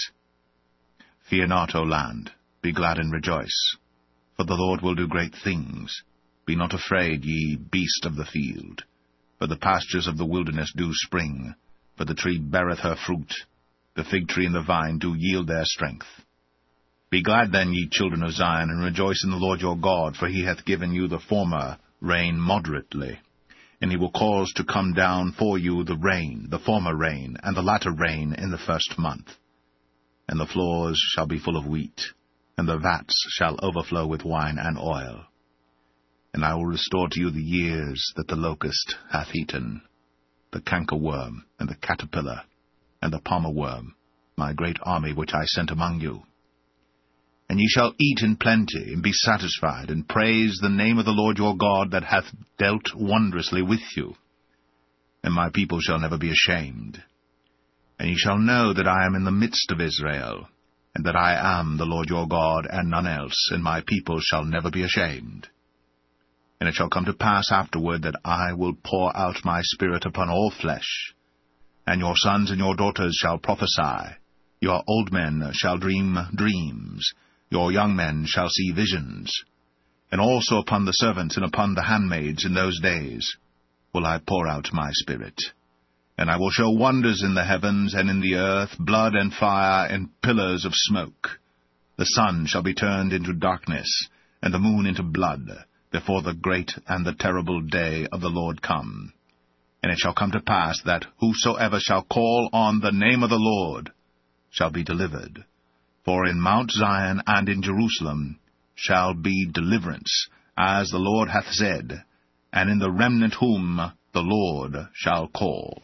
Fear not, O land, be glad and rejoice, for the Lord will do great things. Be not afraid, ye beast of the field, for the pastures of the wilderness do spring, for the tree beareth her fruit, the fig tree and the vine do yield their strength. Be glad then, ye children of Zion, and rejoice in the Lord your God, for he hath given you the former rain moderately. And he will cause to come down for you the rain, the former rain, and the latter rain in the first month. And the floors shall be full of wheat, and the vats shall overflow with wine and oil. And I will restore to you the years that the locust hath eaten, the cankerworm, and the caterpillar, and the palmer worm, my great army which I sent among you. And ye shall eat in plenty, and be satisfied, and praise the name of the Lord your God, that hath dealt wondrously with you. And my people shall never be ashamed. And ye shall know that I am in the midst of Israel, and that I am the Lord your God, and none else, and my people shall never be ashamed. And it shall come to pass afterward that I will pour out my Spirit upon all flesh, and your sons and your daughters shall prophesy, your old men shall dream dreams, your young men shall see visions. And also upon the servants and upon the handmaids in those days will I pour out my Spirit. And I will show wonders in the heavens and in the earth, blood and fire and pillars of smoke. The sun shall be turned into darkness, and the moon into blood, before the great and the terrible day of the Lord come. And it shall come to pass that whosoever shall call on the name of the Lord shall be delivered. For in Mount Zion and in Jerusalem shall be deliverance, as the Lord hath said, and in the remnant whom the Lord shall call.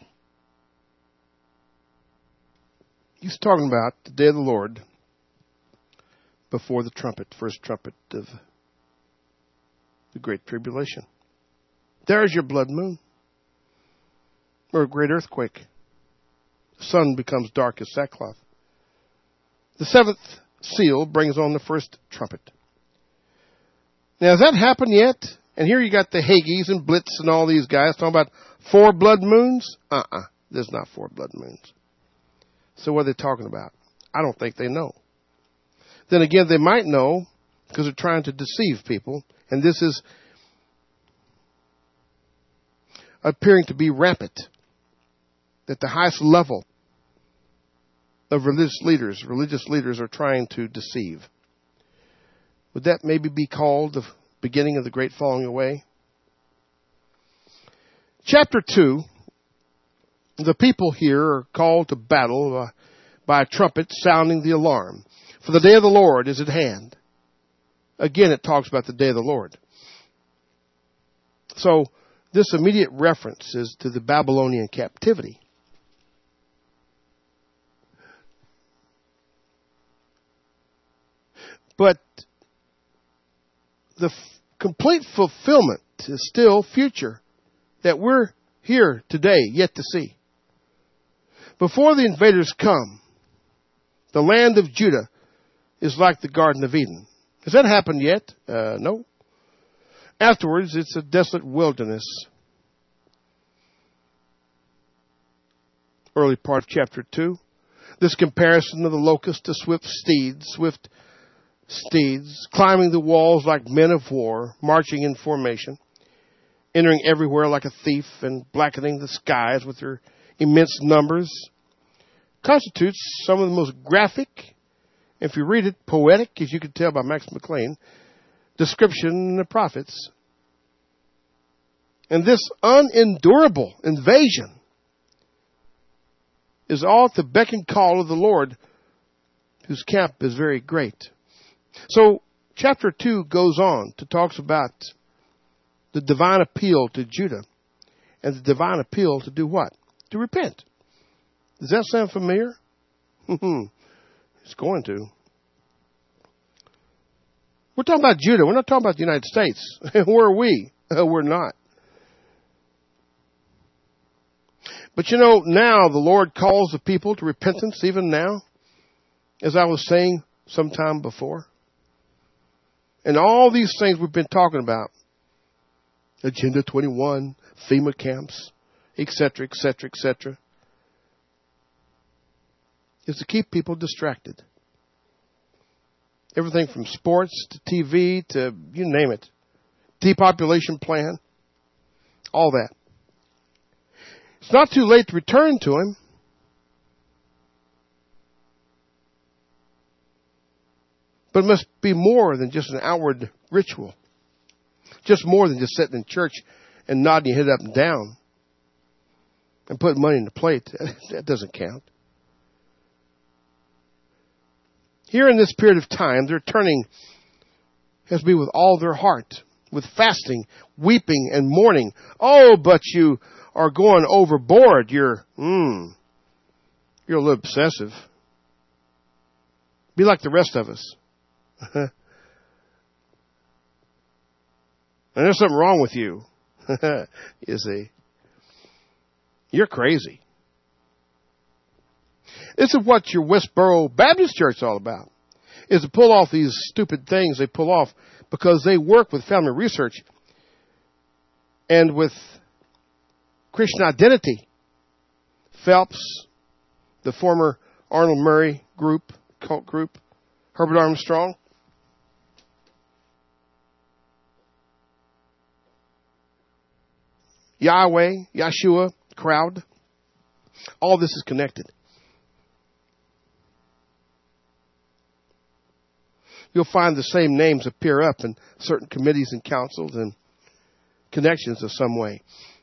He's talking about the day of the Lord before the trumpet, first trumpet of the Great Tribulation. There's your blood moon. Or a great earthquake. The sun becomes dark as sackcloth. The seventh seal brings on the first trumpet. Now, has that happened yet? And here you got the Hagees and Blitz and all these guys talking about 4 blood moons. There's not 4 blood moons. So what are they talking about? I don't think they know. Then again, they might know because they're trying to deceive people. And this is appearing to be rampant. At the highest level of religious leaders are trying to deceive. Would that maybe be called the beginning of the great falling away? Chapter 2, the people here are called to battle by a trumpet sounding the alarm. For the day of the Lord is at hand. Again, it talks about the day of the Lord. So, this immediate reference is to the Babylonian captivity. But the complete fulfillment is still future, that we're here today yet to see. Before the invaders come, the land of Judah is like the Garden of Eden. Has that happened yet? No. Afterwards, it's a desolate wilderness. Early part of chapter 2. This comparison of the locust to swift steeds, climbing the walls like men of war, marching in formation, entering everywhere like a thief, and blackening the skies with their immense numbers, constitutes some of the most graphic, if you read it, poetic, as you can tell by Max McLean, description in the prophets. And this unendurable invasion is all at the beck and call of the Lord, whose camp is very great. So, chapter 2 goes on to talk about the divine appeal to Judah and the divine appeal to do what? To repent. Does that sound familiar? It's going to. We're talking about Judah. We're not talking about the United States. Where are we? We're not. But you know, now the Lord calls the people to repentance even now, as I was saying sometime before. And all these things we've been talking about, Agenda 21, FEMA camps, etc., etc., etc., is to keep people distracted. Everything from sports to TV to you name it. Depopulation plan. All that. It's not too late to return to Him. But it must be more than just an outward ritual. Just more than just sitting in church and nodding your head up and down and putting money in the plate. That doesn't count. Here in this period of time, their turning has to be with all their heart, with fasting, weeping, and mourning. Oh, but you are going overboard. You're a little obsessive. Be like the rest of us. And there's something wrong with you. You see. You're crazy. This is what your Westboro Baptist Church is all about. Is to pull off these stupid things they pull off because they work with family research and with Christian identity. Phelps, the former Arnold Murray group, cult group, Herbert Armstrong. Yahweh, Yeshua, crowd. All this is connected. you'll find the same names appear up in certain committees and councils and connections of some way.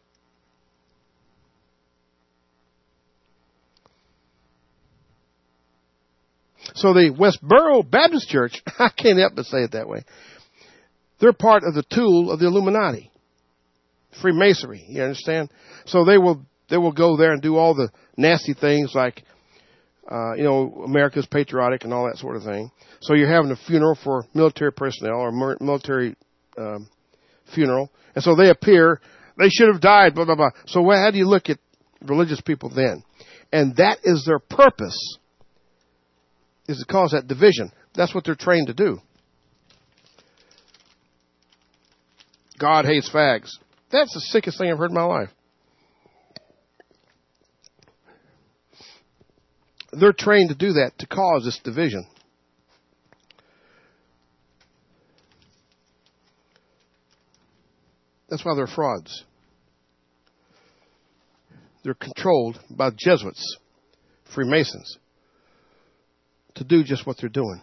So the Westboro Baptist Church, I can't help but say it that way, they're part of the tool of the Illuminati, Freemasonry, you understand? So they will go there and do all the nasty things like, America's patriotic and all that sort of thing. So you're having a funeral for military personnel or military funeral. And so they appear, they should have died, blah, blah, blah. So how do you look at religious people then? And that is their purpose, is to cause that division. That's what they're trained to do. God hates fags. That's the sickest thing I've heard in my life. They're trained to do that, to cause this division. That's why they're frauds. They're controlled by Jesuits, Freemasons, to do just what they're doing.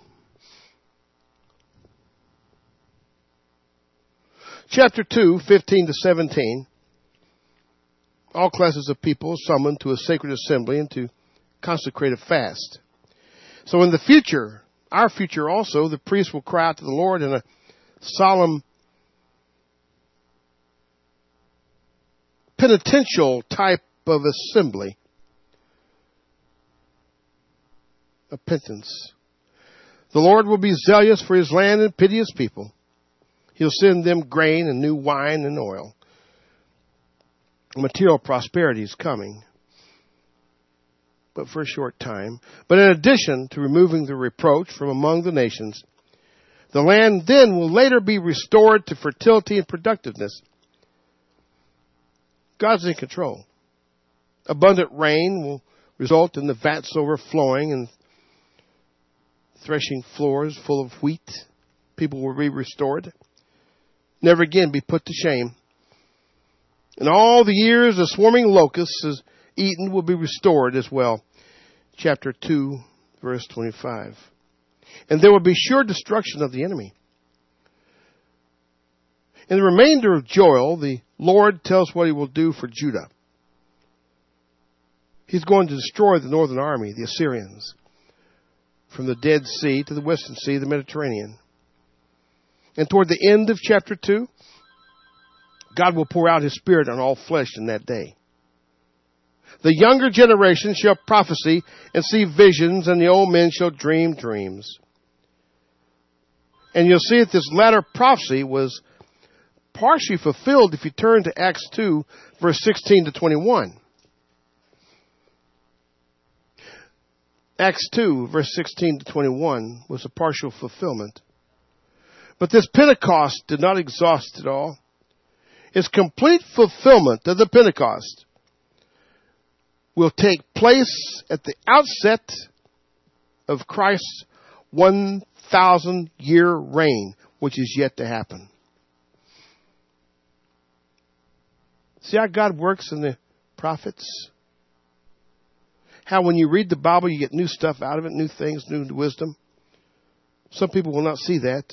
Chapter 2, 15 to 17. All classes of people summoned to a sacred assembly and to consecrate a fast. So in the future, our future also, the priest will cry out to the Lord in a solemn penitential type of assembly of penance. The Lord will be zealous for his land and pity his people. He'll send them grain and new wine and oil. Material prosperity is coming, but for a short time. But in addition to removing the reproach from among the nations, the land then will later be restored to fertility and productiveness. God's in control. Abundant rain will result in the vats overflowing and threshing floors full of wheat. People will be restored. Never again be put to shame. And all the years the swarming locusts is eaten will be restored as well. Chapter 2, verse 25. And there will be sure destruction of the enemy. In the remainder of Joel, the Lord tells what he will do for Judah. He's going to destroy the northern army, the Assyrians, from the Dead Sea to the Western Sea, the Mediterranean. And toward the end of chapter 2, God will pour out his Spirit on all flesh in that day. The younger generation shall prophesy and see visions, and the old men shall dream dreams. And you'll see that this latter prophecy was partially fulfilled if you turn to Acts 2, verse 16 to 21. Acts 2, verse 16 to 21 was a partial fulfillment. But this Pentecost did not exhaust it all. Its complete fulfillment of the Pentecost will take place at the outset of Christ's 1,000-year reign, which is yet to happen. See how God works in the prophets? How when you read the Bible, you get new stuff out of it, new things, new wisdom. Some people will not see that.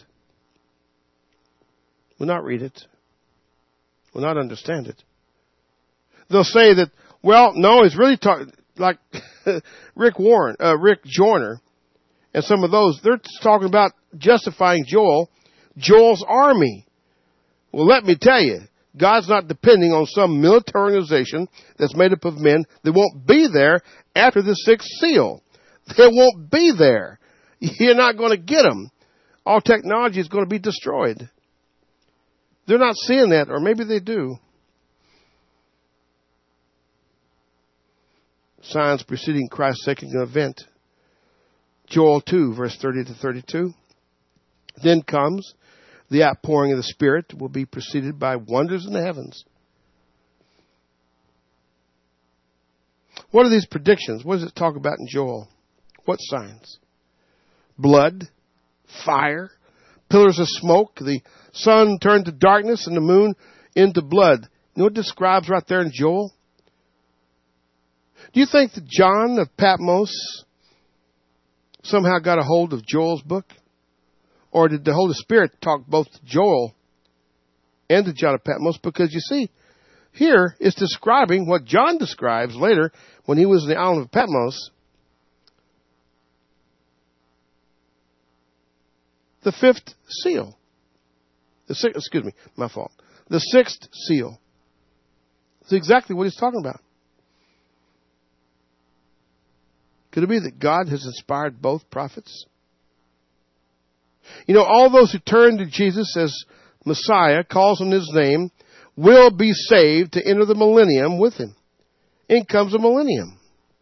Will not read it. Will not understand it. They'll say that, well, no, he's really talking like Rick Joyner, and some of those. They're talking about justifying Joel's army. Well, let me tell you, God's not depending on some military organization that's made up of men that won't be there after the sixth seal. They won't be there. You're not going to get them. All technology is going to be destroyed. They're not seeing that, or maybe they do. Signs preceding Christ's second event. Joel 2, verse 30 to 32. Then comes the outpouring of the Spirit will be preceded by wonders in the heavens. What are these predictions? What does it talk about in Joel? What signs? Blood, fire, pillars of smoke, the sun turned to darkness and the moon into blood. You know what it describes right there in Joel? Do you think that John of Patmos somehow got a hold of Joel's book? Or did the Holy Spirit talk both to Joel and to John of Patmos? Because you see, here it's describing what John describes later when he was in the island of Patmos. The fifth seal. The sixth seal. It's exactly what he's talking about. Could it be that God has inspired both prophets? You know, all those who turn to Jesus as Messiah, calls on his name, will be saved to enter the millennium with him. In comes a millennium.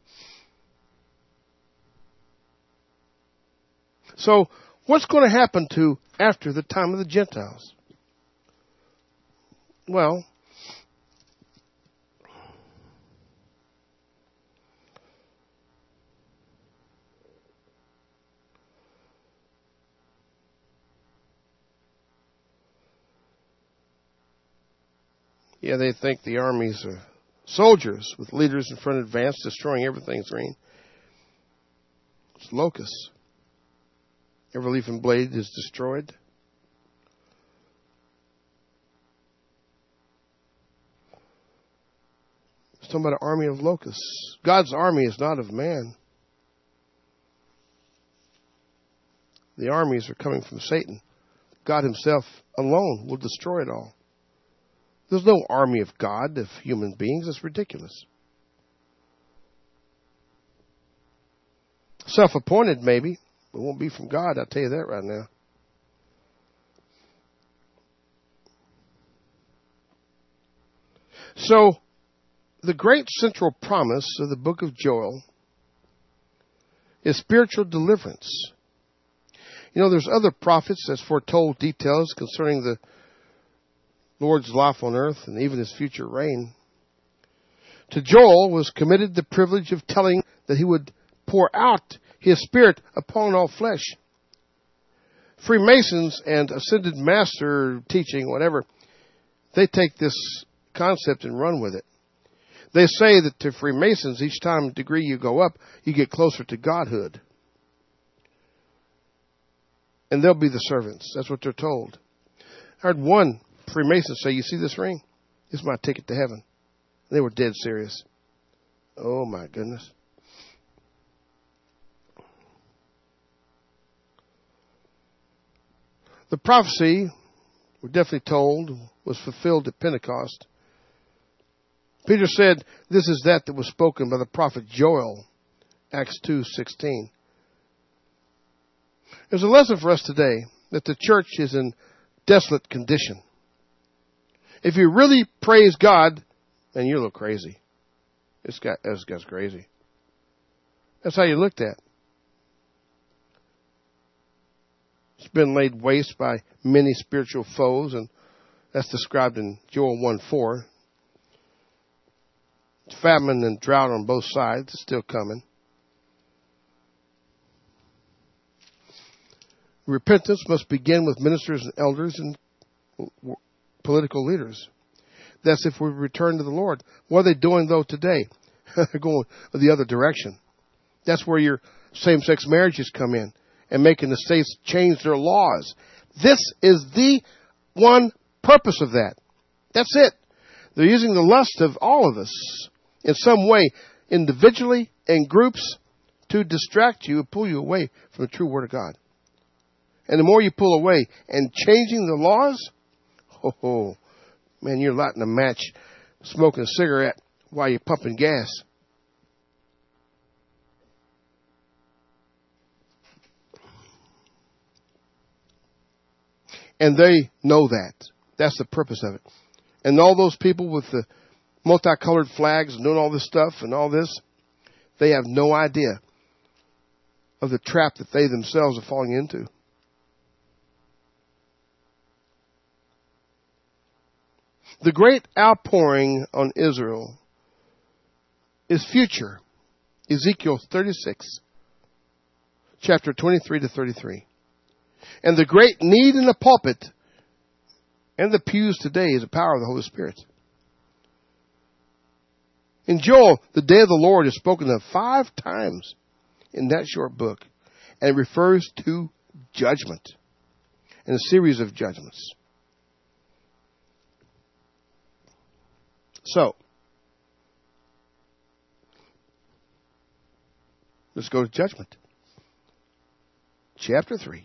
So, what's going to happen to after the time of the Gentiles? Well, yeah, they think the armies are soldiers with leaders in front advance, destroying everything green. It's locusts. Every leaf and blade is destroyed. It's talking about an army of locusts. God's army is not of man. The armies are coming from Satan. God himself alone will destroy it all. There's no army of God, of human beings. It's ridiculous. Self-appointed, maybe. It won't be from God, I'll tell you that right now. So, the great central promise of the book of Joel is spiritual deliverance. You know, there's other prophets that's foretold details concerning the Lord's life on earth and even his future reign. To Joel was committed the privilege of telling that he would pour out his Spirit upon all flesh. Freemasons and Ascended Master teaching, whatever, they take this concept and run with it. They say that to Freemasons, each time degree you go up, you get closer to Godhood. And they'll be the servants. That's what they're told. I heard one Freemason say, you see this ring? It's my ticket to heaven. They were dead serious. Oh my goodness. The prophecy, we're definitely told, was fulfilled at Pentecost. Peter said, this is that was spoken by the prophet Joel, Acts 2:16. There's a lesson for us today that the church is in desolate condition. If you really praise God, then you're a little crazy. This guy's crazy. That's how you're looked at. It's been laid waste by many spiritual foes, and that's described in Joel 1:4. Famine and drought on both sides. It's still coming. Repentance must begin with ministers and elders and political leaders. That's if we return to the Lord. What are they doing, though, today? They're going the other direction. That's where your same-sex marriages come in and making the states change their laws. This is the one purpose of that. That's it. They're using the lust of all of us in some way, individually, in groups, to distract you and pull you away from the true Word of God. And the more you pull away and changing the laws, oh, man, you're lighting a match, smoking a cigarette while you're pumping gas. And they know that. That's the purpose of it. And all those people with the multicolored flags and doing all this stuff and all this, they have no idea of the trap that they themselves are falling into. The great outpouring on Israel is future. Ezekiel 36, chapter 23 to 33. And the great need in the pulpit and the pews today is the power of the Holy Spirit. In Joel, the day of the Lord is spoken of 5 times in that short book, and it refers to judgment. and a series of judgments. So, let's go to judgment. Chapter 3.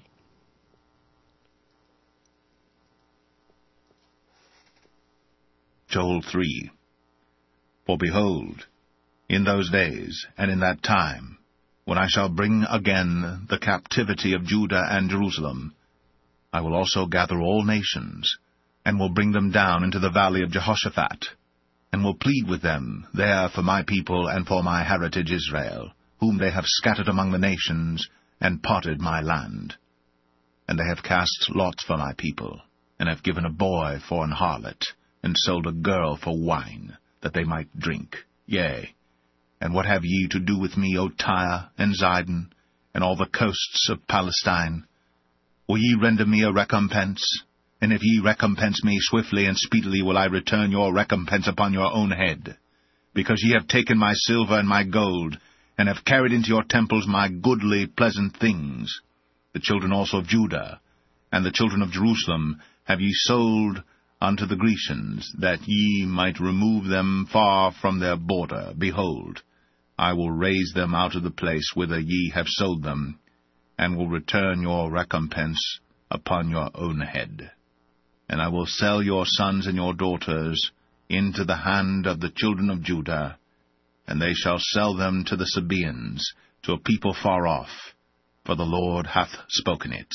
Joel 3. For behold, in those days and in that time, when I shall bring again the captivity of Judah and Jerusalem, I will also gather all nations, and will bring them down into the valley of Jehoshaphat, and will plead with them there for my people and for my heritage Israel, whom they have scattered among the nations, and parted my land. And they have cast lots for my people, and have given a boy for an harlot, and sold a girl for wine, that they might drink. Yea, and what have ye to do with me, O Tyre and Zidon, and all the coasts of Palestine? Will ye render me a recompense? And if ye recompense me swiftly and speedily, will I return your recompense upon your own head. Because ye have taken my silver and my gold, and have carried into your temples my goodly, pleasant things. The children also of Judah, and the children of Jerusalem, have ye sold unto the Grecians, that ye might remove them far from their border. Behold, I will raise them out of the place whither ye have sold them, and will return your recompense upon your own head. And I will sell your sons and your daughters into the hand of the children of Judah, and they shall sell them to the Sabaeans, to a people far off, for the Lord hath spoken it.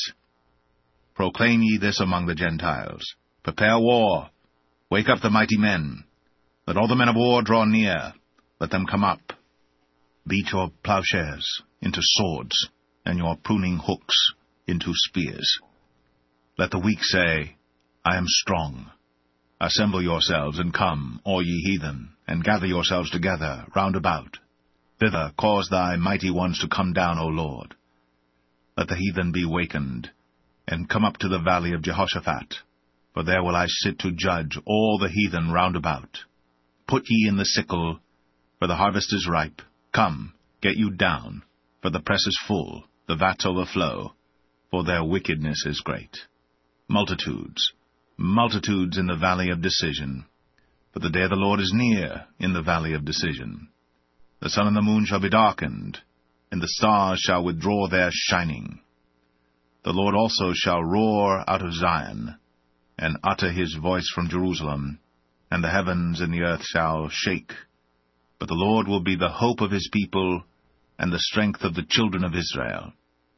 Proclaim ye this among the Gentiles. Prepare war. Wake up the mighty men. Let all the men of war draw near. Let them come up. Beat your plowshares into swords, and your pruning hooks into spears. Let the weak say, I am strong. Assemble yourselves, and come, all ye heathen, and gather yourselves together round about. Thither cause thy mighty ones to come down, O Lord. Let the heathen be wakened, and come up to the valley of Jehoshaphat, for there will I sit to judge all the heathen round about. Put ye in the sickle, for the harvest is ripe. Come, get you down, for the press is full, the vats overflow, for their wickedness is great. Multitudes, multitudes in the valley of decision. For the day of the Lord is near in the valley of decision. The sun and the moon shall be darkened, and the stars shall withdraw their shining. The Lord also shall roar out of Zion, and utter his voice from Jerusalem, and the heavens and the earth shall shake. But the Lord will be the hope of his people, and the strength of the children of Israel.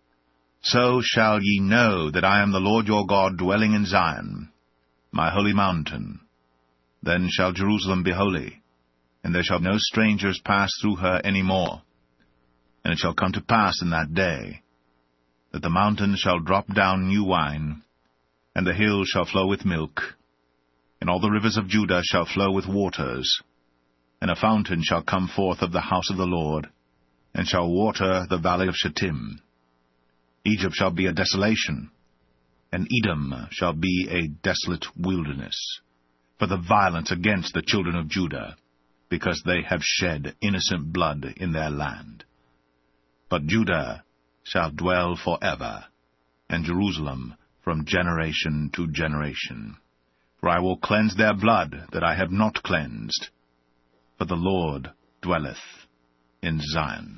So shall ye know that I am the Lord your God, dwelling in Zion, my holy mountain. Then shall Jerusalem be holy, and there shall no strangers pass through her any more. And it shall come to pass in that day, that the mountains shall drop down new wine, and the hills shall flow with milk, and all the rivers of Judah shall flow with waters, and a fountain shall come forth of the house of the Lord, and shall water the valley of Shittim. Egypt shall be a desolation, and Edom shall be a desolate wilderness, for the violence against the children of Judah, because they have shed innocent blood in their land. But Judah shall dwell forever, and Jerusalem from generation to generation. For I will cleanse their blood that I have not cleansed, for the Lord dwelleth in Zion.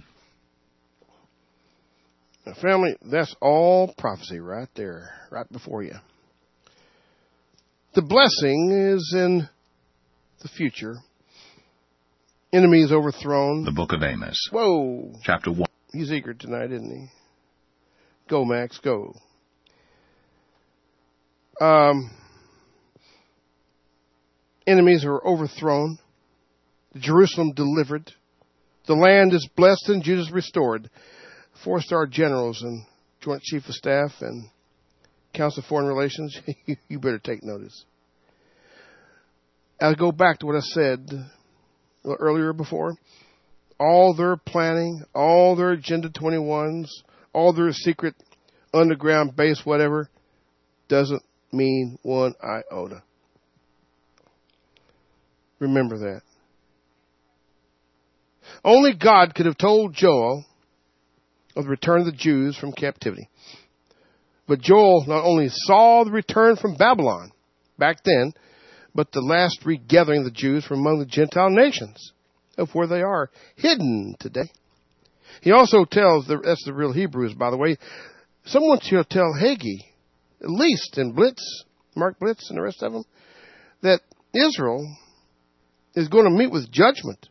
Now, family, that's all prophecy right there, right before you. The blessing is in the future. Enemies overthrown. The book of Amos. Whoa. Chapter 1. He's eager tonight, isn't he? Go, Max, go. Enemies are overthrown. Jerusalem delivered. The land is blessed and Judah is restored. 4-star generals and Joint Chief of Staff and Council of Foreign Relations, you better take notice. I'll go back to what I said earlier before. All their planning, all their Agenda 21s, all their secret underground base, whatever, doesn't mean one iota. Remember that. Only God could have told Joel of the return of the Jews from captivity. But Joel not only saw the return from Babylon back then, but the last regathering of the Jews from among the Gentile nations of where they are hidden today. He also tells, that's the real Hebrews, by the way, someone should tell Haggai, at least in Blitz, Mark Blitz and the rest of them, that Israel is going to meet with judgment.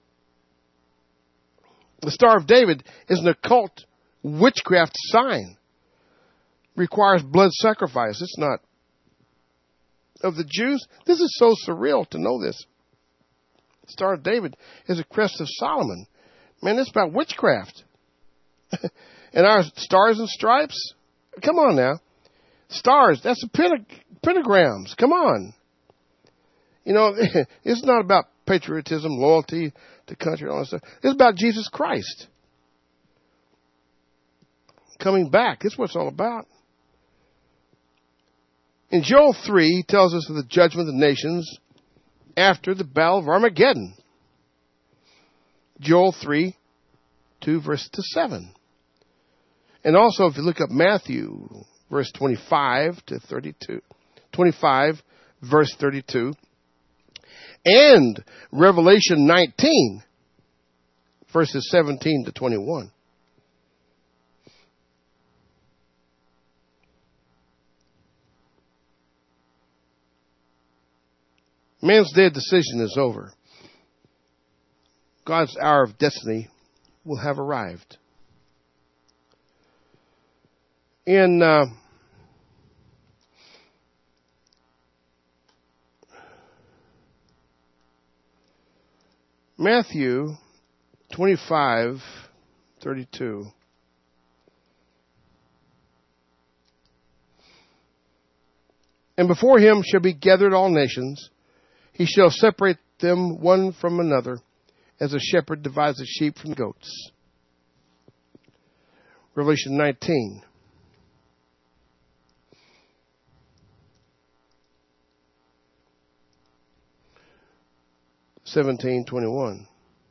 The Star of David is an occult witchcraft sign. Requires blood sacrifice. It's not of the Jews. This is so surreal to know this. The Star of David is a crest of Solomon. Man, it's about witchcraft. And our stars and stripes? Come on now. Stars, that's the pentagrams. Come on. You know, it's not about patriotism, loyalty to country, and all that stuff. It's about Jesus Christ. Coming back. That's what it's all about. In Joel 3, he tells us of the judgment of the nations after the Battle of Armageddon. Joel 3, 2 verse to 7. And also, if you look up Matthew, verse 25 to 32, 25, verse 32, and Revelation 19, verses 17 to 21. Man's day of decision is over. God's hour of destiny will have arrived. In Matthew 25:32. And before him shall be gathered all nations. He shall separate them one from another, as a shepherd divides the sheep from the goats. Revelation 19. (17:21).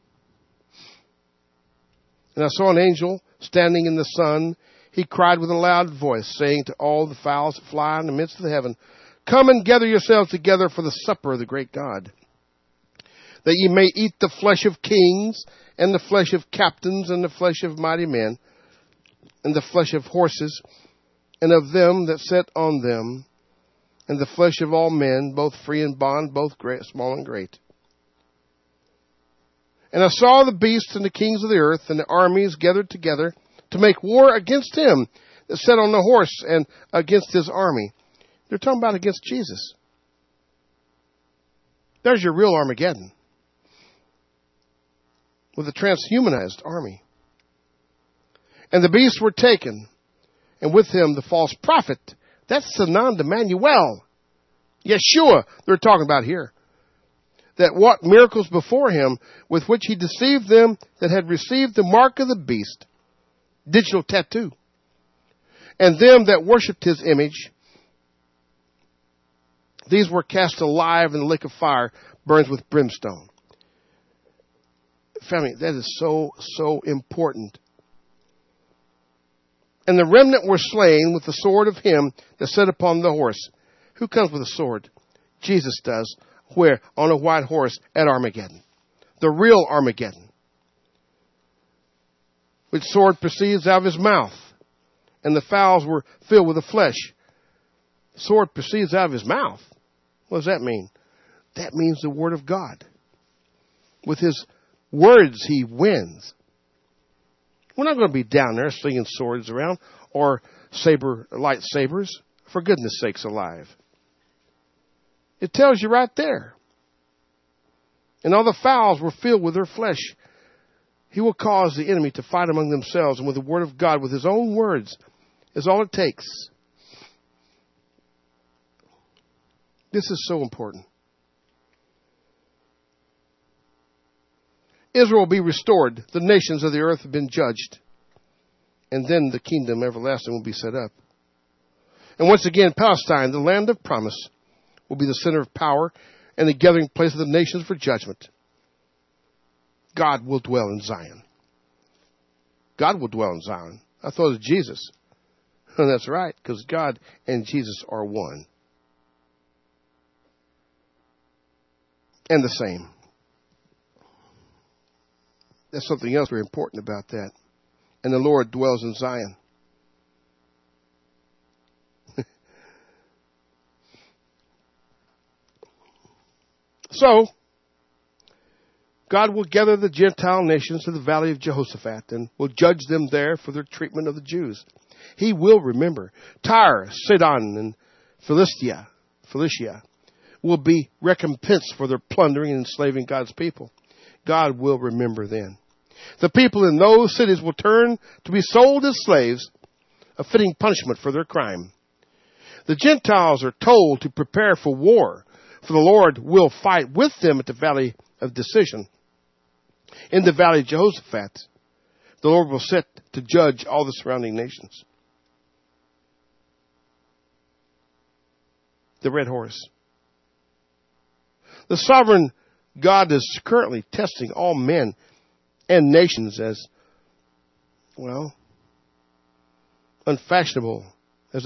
And I saw an angel standing in the sun. He cried with a loud voice, saying to all the fowls that fly in the midst of the heaven, come and gather yourselves together for the supper of the great God, that ye may eat the flesh of kings, and the flesh of captains, and the flesh of mighty men, and the flesh of horses, and of them that sit on them, and the flesh of all men, both free and bond, both great, small and great. And I saw the beast and the kings of the earth and the armies gathered together to make war against him that sat on the horse and against his army. They're talking about against Jesus. There's your real Armageddon. With a transhumanized army. And the beasts were taken, and with him the false prophet. That's the non-Emmanuel. Yeshua they're talking about here. That wrought miracles before him, with which he deceived them that had received the mark of the beast, digital tattoo, and them that worshipped his image. These were cast alive in the lake of fire, burns with brimstone. Family, that is so, so important. And the remnant were slain with the sword of him that sat upon the horse. Who comes with a sword? Jesus does. Where? On a white horse at Armageddon. The real Armageddon. Which sword proceeds out of his mouth. And the fowls were filled with the flesh. The sword proceeds out of his mouth. What does that mean? That means the word of God. With his words, he wins. We're not going to be down there slinging swords around or lightsabers. For goodness sakes alive. It tells you right there. And all the fowls were filled with their flesh. He will cause the enemy to fight among themselves, and with the word of God, with his own words, is all it takes. This is so important. Israel will be restored. The nations of the earth have been judged. And then the kingdom everlasting will be set up. And once again, Palestine, the land of promise, will be the center of power and the gathering place of the nations for judgment. God will dwell in Zion. God will dwell in Zion. I thought it was Jesus. And that's right, because God and Jesus are one. And the same. There's something else very important about that. And the Lord dwells in Zion. So, God will gather the Gentile nations to the valley of Jehoshaphat and will judge them there for their treatment of the Jews. He will remember. Tyre, Sidon, and Philistia will be recompensed for their plundering and enslaving God's people. God will remember then. The people in those cities will turn to be sold as slaves, a fitting punishment for their crime. The Gentiles are told to prepare for war, for the Lord will fight with them at the valley of decision. In the valley of Jehoshaphat, the Lord will sit to judge all the surrounding nations. The red horse. The sovereign God is currently testing all men and nations as, well, unfashionable as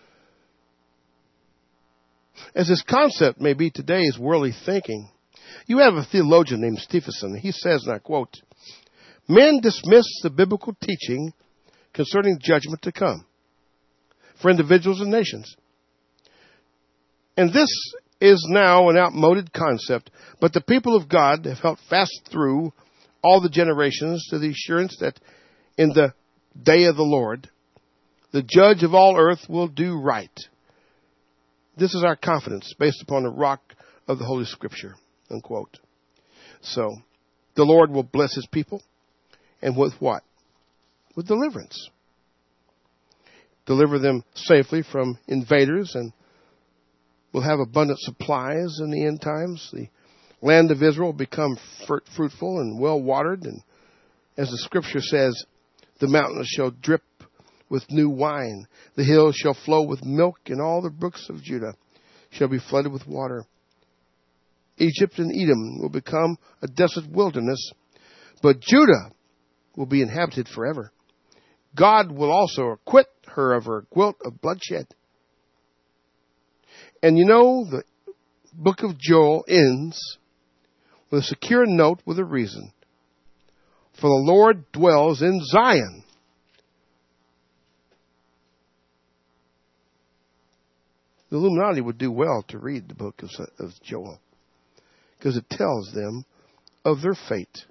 this concept may be today's worldly thinking. You have a theologian named Stephenson. He says, and I quote, "Men dismiss the biblical teaching concerning judgment to come for individuals and nations. And this is now an outmoded concept, but the people of God have held fast through all the generations to the assurance that in the day of the Lord, the judge of all earth will do right. This is our confidence based upon the rock of the Holy Scripture." Unquote. So, the Lord will bless his people. And with what? With deliverance. Deliver them safely from invaders, and will have abundant supplies in the end times. The land of Israel will become fruitful and well watered, and as the Scripture says, the mountains shall drip with new wine. The hills shall flow with milk, and all the brooks of Judah shall be flooded with water. Egypt and Edom will become a desolate wilderness, but Judah will be inhabited forever. God will also acquit her of her guilt of bloodshed. And you know, the book of Joel ends with a secure note with a reason. For the Lord dwells in Zion. The Illuminati would do well to read the book of Joel, because it tells them of their fate.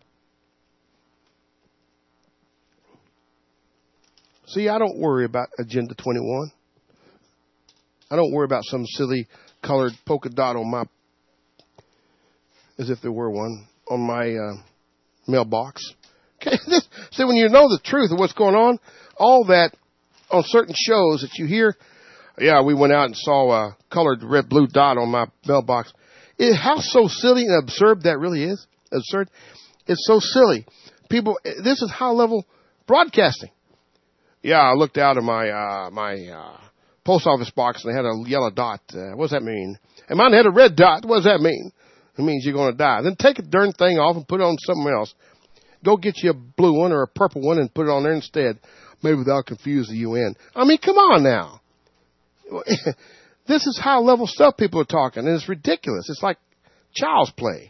See, I don't worry about Agenda 21. I don't worry about some silly colored polka dot on my, as if there were one, on my mailbox. Okay, see, when you know the truth of what's going on, all that on certain shows that you hear, yeah, we went out and saw a colored red blue dot on my mailbox. How so silly and absurd that really is. Absurd. It's so silly. People, this is high level broadcasting. Yeah, I looked out of my post office box and they had a yellow dot. What does that mean? And mine had a red dot. What does that mean? It means you're going to die. Then take a darn thing off and put it on something else. Go get you a blue one or a purple one and put it on there instead. Maybe that'll confuse the UN. I mean, come on now. This is high level stuff people are talking, and it's ridiculous. It's like child's play.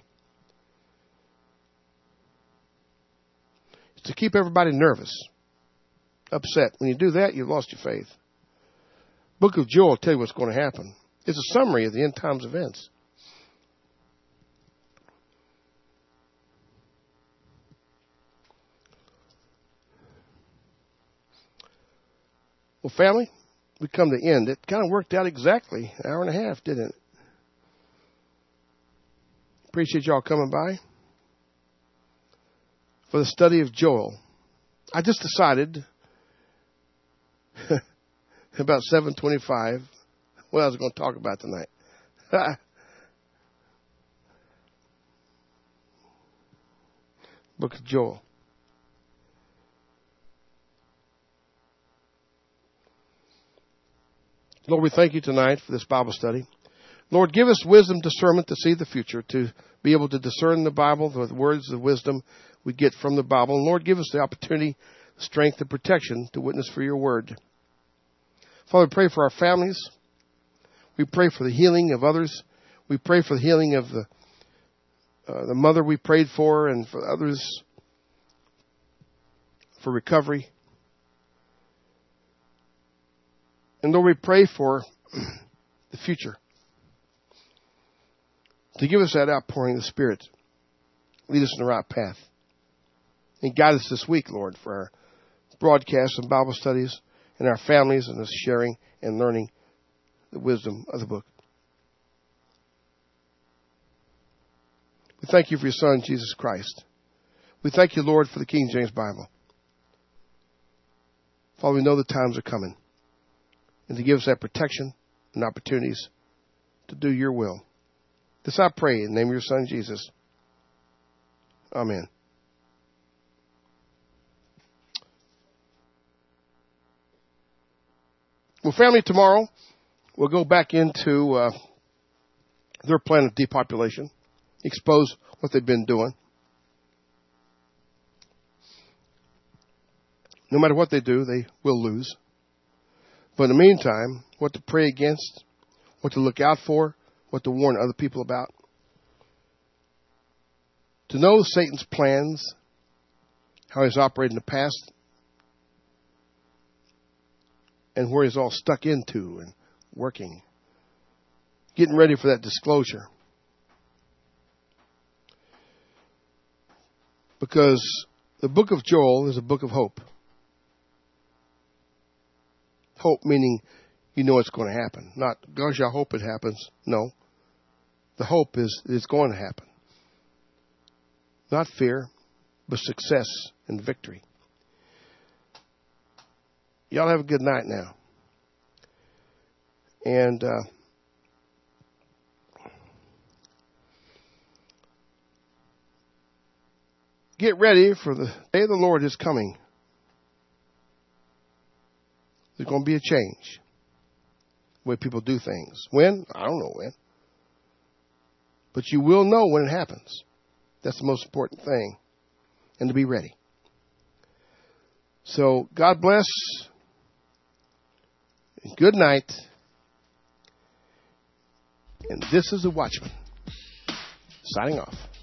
It's to keep everybody nervous, upset. When you do that, you've lost your faith. Book of Joel will tell you what's going to happen. It's a summary of the end times events. Well, family, we come to the end. It kind of worked out exactly an hour and a half, didn't it? Appreciate y'all coming by for the study of Joel. I just decided about 7:25 what I was going to talk about tonight. Book of Joel. Lord, we thank you tonight for this Bible study. Lord, give us wisdom, discernment to see the future, to be able to discern the Bible, the words of wisdom we get from the Bible. And Lord, give us the opportunity, strength, and protection to witness for your word. Father, we pray for our families. We pray for the healing of others. We pray for the healing of the mother we prayed for, and for others for recovery. And Lord, we pray for the future, to give us that outpouring of the Spirit. Lead us in the right path. And guide us this week, Lord, for our broadcasts and Bible studies and our families and us sharing and learning the wisdom of the book. We thank you for your Son, Jesus Christ. We thank you, Lord, for the King James Bible. Father, we know the times are coming, and to give us that protection and opportunities to do your will. This I pray in the name of your Son, Jesus. Amen. Well, family, tomorrow we'll go back into their plan of depopulation, expose what they've been doing. No matter what they do, they will lose. But in the meantime, what to pray against, what to look out for, what to warn other people about. To know Satan's plans, how he's operated in the past, and where he's all stuck into and working. Getting ready for that disclosure. Because the book of Joel is a book of hope. Hope meaning you know it's going to happen. Not, gosh, I hope it happens. No. The hope is it's going to happen. Not fear, but success and victory. Y'all have a good night now. And get ready for the day of the Lord is coming. There's going to be a change. The way people do things. When? I don't know when. But you will know when it happens. That's the most important thing. And to be ready. So, God bless. And good night. And this is the Watchman. Signing off.